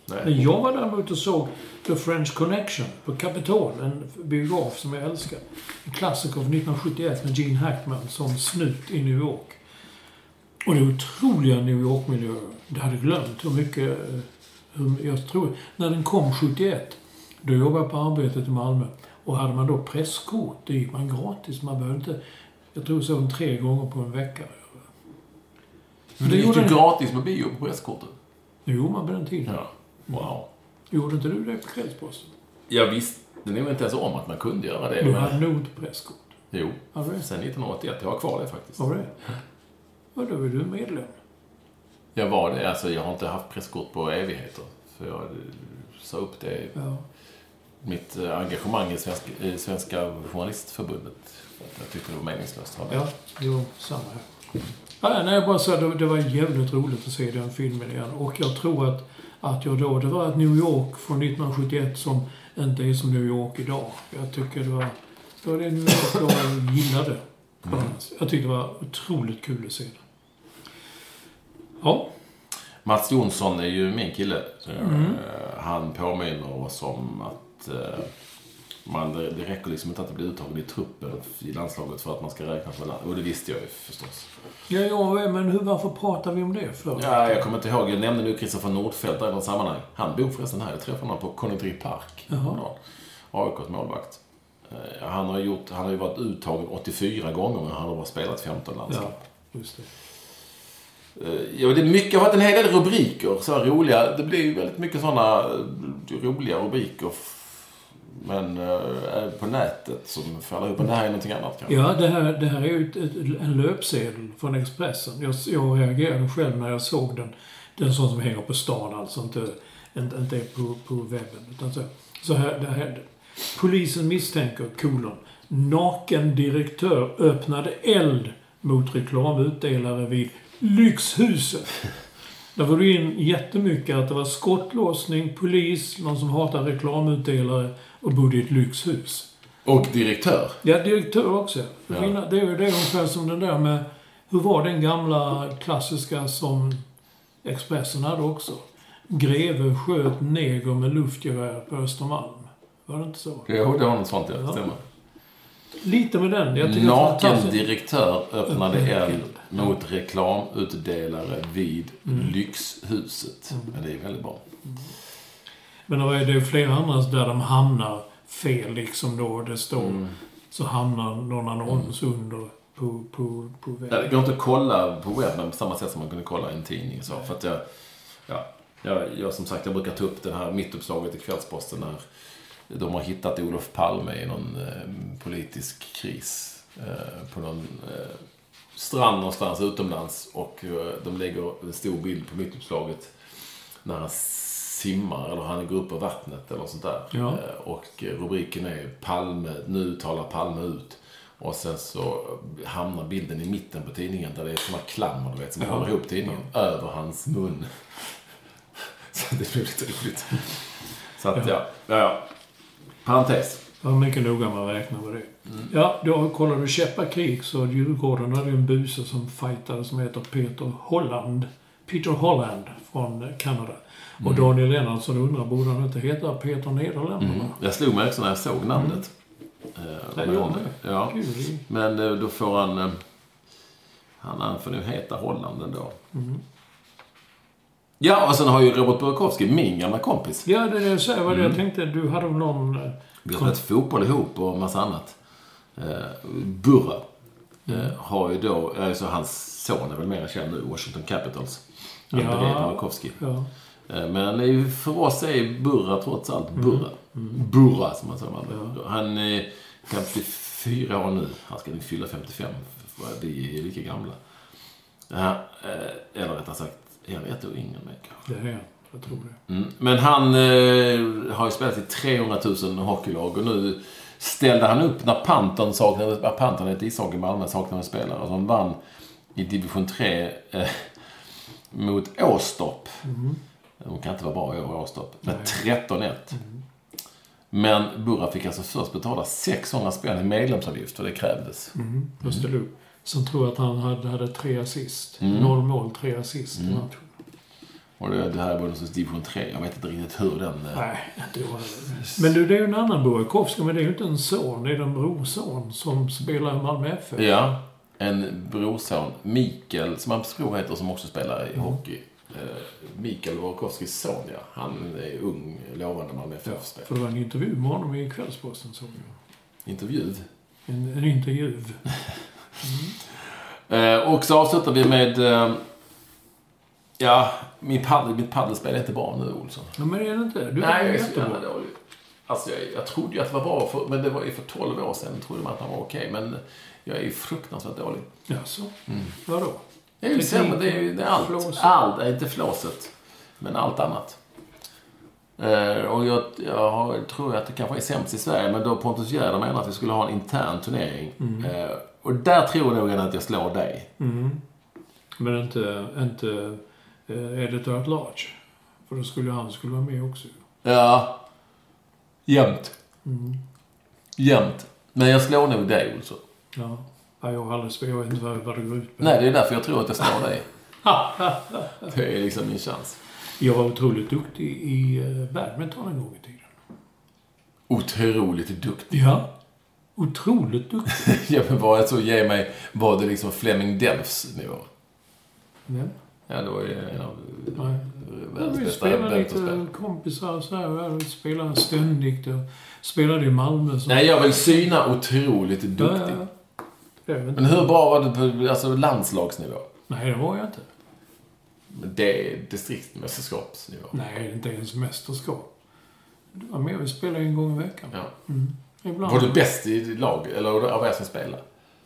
Nej. Jag var däremot och såg The French Connection på Capitol, en biograf som jag älskar. En klassiker av nittonhundrasjuttioett med Gene Hackman som snut i New York. Och det är otroliga New York-miljöer. Jag hade glömt hur mycket... Hur, jag tror... När den kom sjuttioett, då jobbade jag på Arbetet i Malmö. Och hade man då presskort, det gick man gratis. Man behövde inte... Jag tror så en tre gånger på en vecka. Men det gick ju gratis med bio på presskortet. Det gjorde man på den tiden. Ja. Wow. Gjorde inte du det på Kvällsposten? Jag visste nog inte ens om att man kunde göra det. Du men... hade nog inte presskort. Jo. Ja, det? Sen nittonhundraåttioett. Jag har kvar det faktiskt. Var det? Ja, då är du medlem. Jag var det. Alltså, jag har inte haft presskort på evigheter. För jag sa upp det. Ja. Mitt engagemang i Svenska, i Svenska Journalistförbundet. För att jag tyckte det var meningslöst. Ja, jo, samma här. Ja, nej, jag bara sa att det var jävligt roligt att se den filmen igen. Och jag tror att, att jag då, det var ett New York från nittonhundrasjuttioett som inte är som New York idag. Jag tycker det var, det var det New York jag gillade. Mm. Jag tyckte det var otroligt kul att se det. Ja. Mats Jonsson är ju min kille. Så Mm. Han påminner oss om att uh, man, det, det räcker liksom inte att det blir uttagen i truppen i landslaget för att man ska räkna för land. Och det visste jag ju förstås. Ja, ja, men hur, varför pratar vi om det för? Ja, jag kommer inte ihåg. Jag nämnde nu Kristoffer Nordfeldt i något sammanhang. Han bor förresten här. Jag träffade honom på Conakry Park. A I K:s målvakt. Uh, han, har gjort, han har ju varit uttagen åttiofyra gånger, men han har bara spelat femton landskap. Ja, just det. Ja, det är mycket, jag har varit en hel del rubriker så här roliga. Det blir väldigt mycket sådana roliga rubriker, men äh, på nätet som faller upp. Men det här är någonting annat kanske. Ja, det här, det här är ju ett, ett, en löpsedel från Expressen. Jag, jag reagerade själv när jag såg den. Den sån som hänger på stan, alltså inte, inte, inte på, på webben. Utan så, så här, det här. Polisen misstänker, kolon, naken direktör öppnade eld mot reklamutdelare vid Lyxhuset. Där var det in jättemycket att det var skottlåsning, polis, någon som hatar reklamutdelare och bodde i ett lyxhus. Och direktör. Ja, direktör också. Ja. Det är ju det ungefär som den där med, hur var den gamla klassiska som Expressen hade också? Greve sköt neger med luftgevär på Östermalm. Var det inte så? Jo, det var något sånt, ja. Stämmer. Lite med den. Jag naken direktör öppnade eld mot reklamutdelare vid mm. Lyxhuset. Mm. Men det är väldigt bra. Mm. Men då är det flera andra där de hamnar fel liksom då. Det står mm. så hamnar någon annons mm. under på, på, på webben. Ja, det går inte att kolla på webben på samma sätt som man kunde kolla i en tidning. Så. För att jag, ja, jag, jag som sagt, jag brukar ta upp den här mittuppslaget i Kvällsposten när de har hittat Olof Palme i någon eh, politisk kris eh, på någon eh, strand någonstans utomlands, och eh, de lägger en stor bild på mittuppslaget när han simmar eller han går upp på vattnet eller sånt där. Ja. Eh, och rubriken är Palme, nu talar Palme ut. Och sen så hamnar bilden i mitten på tidningen där det är såna klammer, du vet, som ja. håller ihop tidningen ja. över hans mun. Så det blir lite roligt. Så att ja, ja, ja. Parentes. Ja, mycket noga man räknar med det. Mm. Ja, då kollar du Käppa krig så Djurgården hade en buse som fightade som heter Peter Holland. Peter Holland från Kanada. Mm. Och Daniel Lennartsson undrar, borde han inte heta Peter Nederländerna? Mm. Jag slog mig också när jag såg namnet. Mm. Uh, men, ja, ja. men uh, då får han uh, han, han får nu heta Holland ändå. Mm. Ja, och sen har ju Robert Burakovsky, min gamla kompis. Ja, det är det jag säger. Vad mm. jag tänkte, du hade någon... Uh, Vi har spelat fotboll ihop och massa annat. Uh, Burra mm. uh, har ju då, alltså hans son är väl mer känd nu, Washington Capitals. Andrei ja. Burakovsky. Ja. Uh, men för oss är Burra trots allt Burra. Mm. Mm. Burra, som man säger. Ja. Han är femtiofyra år nu. Han ska nu fylla femtiofem. Vi är lika gamla. Uh, uh, eller rättare sagt, jag vet ju ingen med kanske. Det är jag tror det. Mm. Men han eh, har ju spelat i trehundratusen hockeylag och nu ställde han upp när Panton saknade, Panton är ett ishockey i Malmö, saknade en spelare som vann i division tre eh, mot Åstorp. Mm. De kan inte vara bra i år, Åstorp. Med tretton ett. Mm. Men Burra fick alltså först betala sexhundra spänn i medlemsavgift, för det krävdes. Mm. Jag ställde upp. Som tror att han hade, hade tre assist. Mm. Noll mål, tre assist. Mm. Och det, det här var någon sorts division tre. Jag vet inte riktigt hur den... Nej, inte jag. Men du, det är ju en annan Burakovsky, men det är ju inte en son. Det är en brorson som spelar i Malmö F F. Ja, en brorson. Mikael, som hans bror heter, som också spelar i mm. hockey. Uh, Mikael Burakovskys son, ja. Han är ung, lovande Malmö F F-spelare. För det var en intervju med honom i Kvällsposten, såg jag. Intervju? En, en intervju. Mm. Uh, och så avslutar vi med... Uh, ja, min paddel, mitt paddelspel är inte bra nu, Olsson. Ja, men är det inte? Du Nej, jag är så jävla dålig. Alltså, jag, jag trodde ju att det var bra, för, men det var ju för tolv år sedan. Trodde man att han var okej, okay, men jag är ju fruktansvärt dålig. Jaså? Mm. Vadå? Det är ju sämre, det är ju det är allt. Flåset. Allt, är inte flåset, men allt annat. Uh, och jag, jag har, tror att det kanske är sämst i Sverige, men då Pontus Gärder menar att vi skulle ha en intern turnering. Mm. Uh, och där tror jag nog att jag slår dig. Mm. Men inte, inte uh, editor at large. För då skulle han skulle vara med också. Ja, jämt. Mm. Jämt. Men jag slår nog dig också. Ja. Ja, jag har aldrig spelat, jag vet inte vad, vad det går ut på. Nej, det är därför jag tror att jag slår dig. Det är liksom min chans. Jag var otroligt duktig i badminton en gång i tiden. Otroligt duktig? Ja. Otroligt duktig. Ja, men var det så, ge mig, var det liksom Fleming Delfs nivå? Vem? Ja, det var ju en av världens bästa badmintonspelare. Vi spelade lite kompisar så här, vi spelade ständigt och spelade i Malmö. Så. Nej, jag vill syna otroligt duktig. Ja, ja. Men hur bra var det på alltså, landslagsnivå? Nej, det var jag inte. Men det är distriktsmästerskapsnivå. Nej, det är inte ens mästerskap. Du var med och spelade en gång i veckan. Ja. Mm. Ibland. Var du bäst i lag? Eller av er som spelar?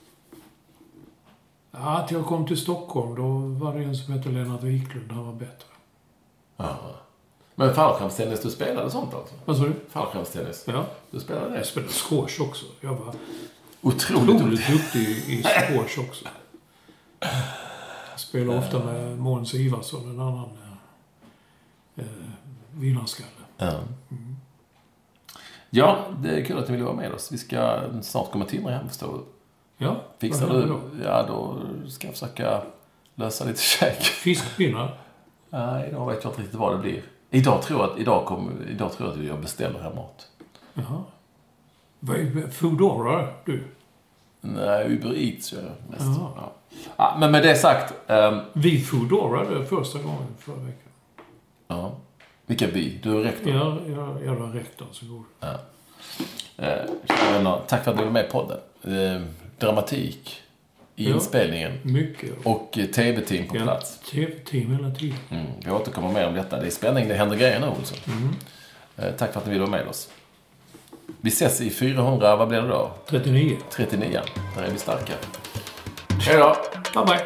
Ja, till jag kom till Stockholm, då var det en som hette Lennart Wiklund. Han var bättre. Ja. Men fallskärmstennis, du spelade sånt alltså? Vad sa du? Fallskärmstennis? Ja. Du spelade det? Jag spelade squash också. Jag var otroligt, otroligt duktig i squash också. Jag spelade ofta med Måns Ivarsson, en annan eh, vinnarskalle. Ja. Mm. Ja, det är kul att du vill vara med oss. Vi ska snart komma till mig hem, förstår du. Ja, fixar du? Då? Ja, då ska jag försöka lösa lite käk. Fiskpinnar? Nej, idag vet jag inte riktigt vad det blir. Idag tror jag att, idag kommer, idag tror jag att jag beställer här mat. Jaha. Vad är Foodora, du? Nej, Uber Eats gör jag mest. Ja. Ja, men med det sagt... Um, vi Foodora det första gången förra veckan. Ja. Vilka vi? Du är rektor? Ja, jag, jag var rektor, så god. Ja. Eh, vänner, tack för att du var med på podden. Eh, dramatik i ja, inspelningen. Mycket. Och eh, tv-team på ja, plats. tv-team hela tiden. Mm, vi återkommer mer om detta. Det är spänning, det händer grejer nu också. Mm. Eh, tack för att ni vill vara med oss. Vi ses i fyrahundra, vad blir det då? trettionio. trettionio, där är vi starka. Hej då! Bye bye!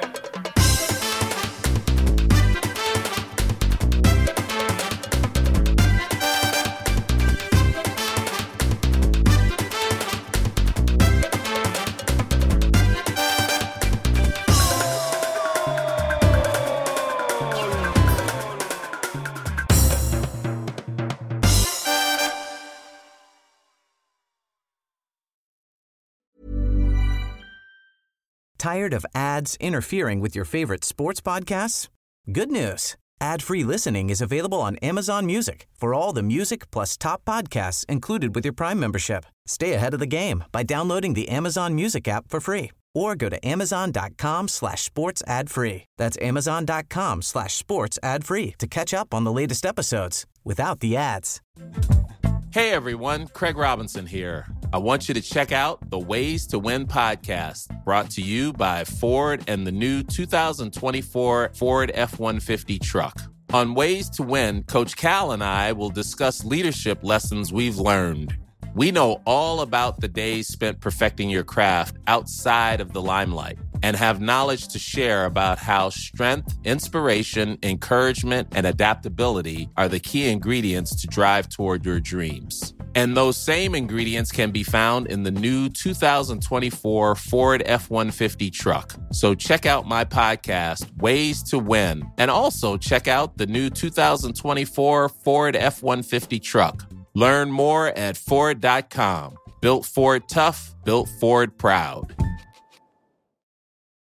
Tired of ads interfering with your favorite sports podcasts? Good news. Ad-free listening is available on Amazon Music for all the music plus top podcasts included with your Prime membership. Stay ahead of the game by downloading the Amazon Music app for free or go to amazon.com slash sports ad free. That's amazon.com slash sports ad free to catch up on the latest episodes without the ads. Hey everyone, Craig Robinson here. I want you to check out the Ways to Win podcast, brought to you by Ford and the new two thousand twenty-four Ford F one fifty truck. On Ways to Win, Coach Cal and I will discuss leadership lessons we've learned. We know all about the days spent perfecting your craft outside of the limelight and have knowledge to share about how strength, inspiration, encouragement, and adaptability are the key ingredients to drive toward your dreams. And those same ingredients can be found in the new two thousand twenty-four Ford F one fifty truck. So check out my podcast, Ways to Win, and also check out the new two thousand twenty-four Ford F one fifty truck. Learn more at Ford dot com. Built Ford tough, built Ford proud.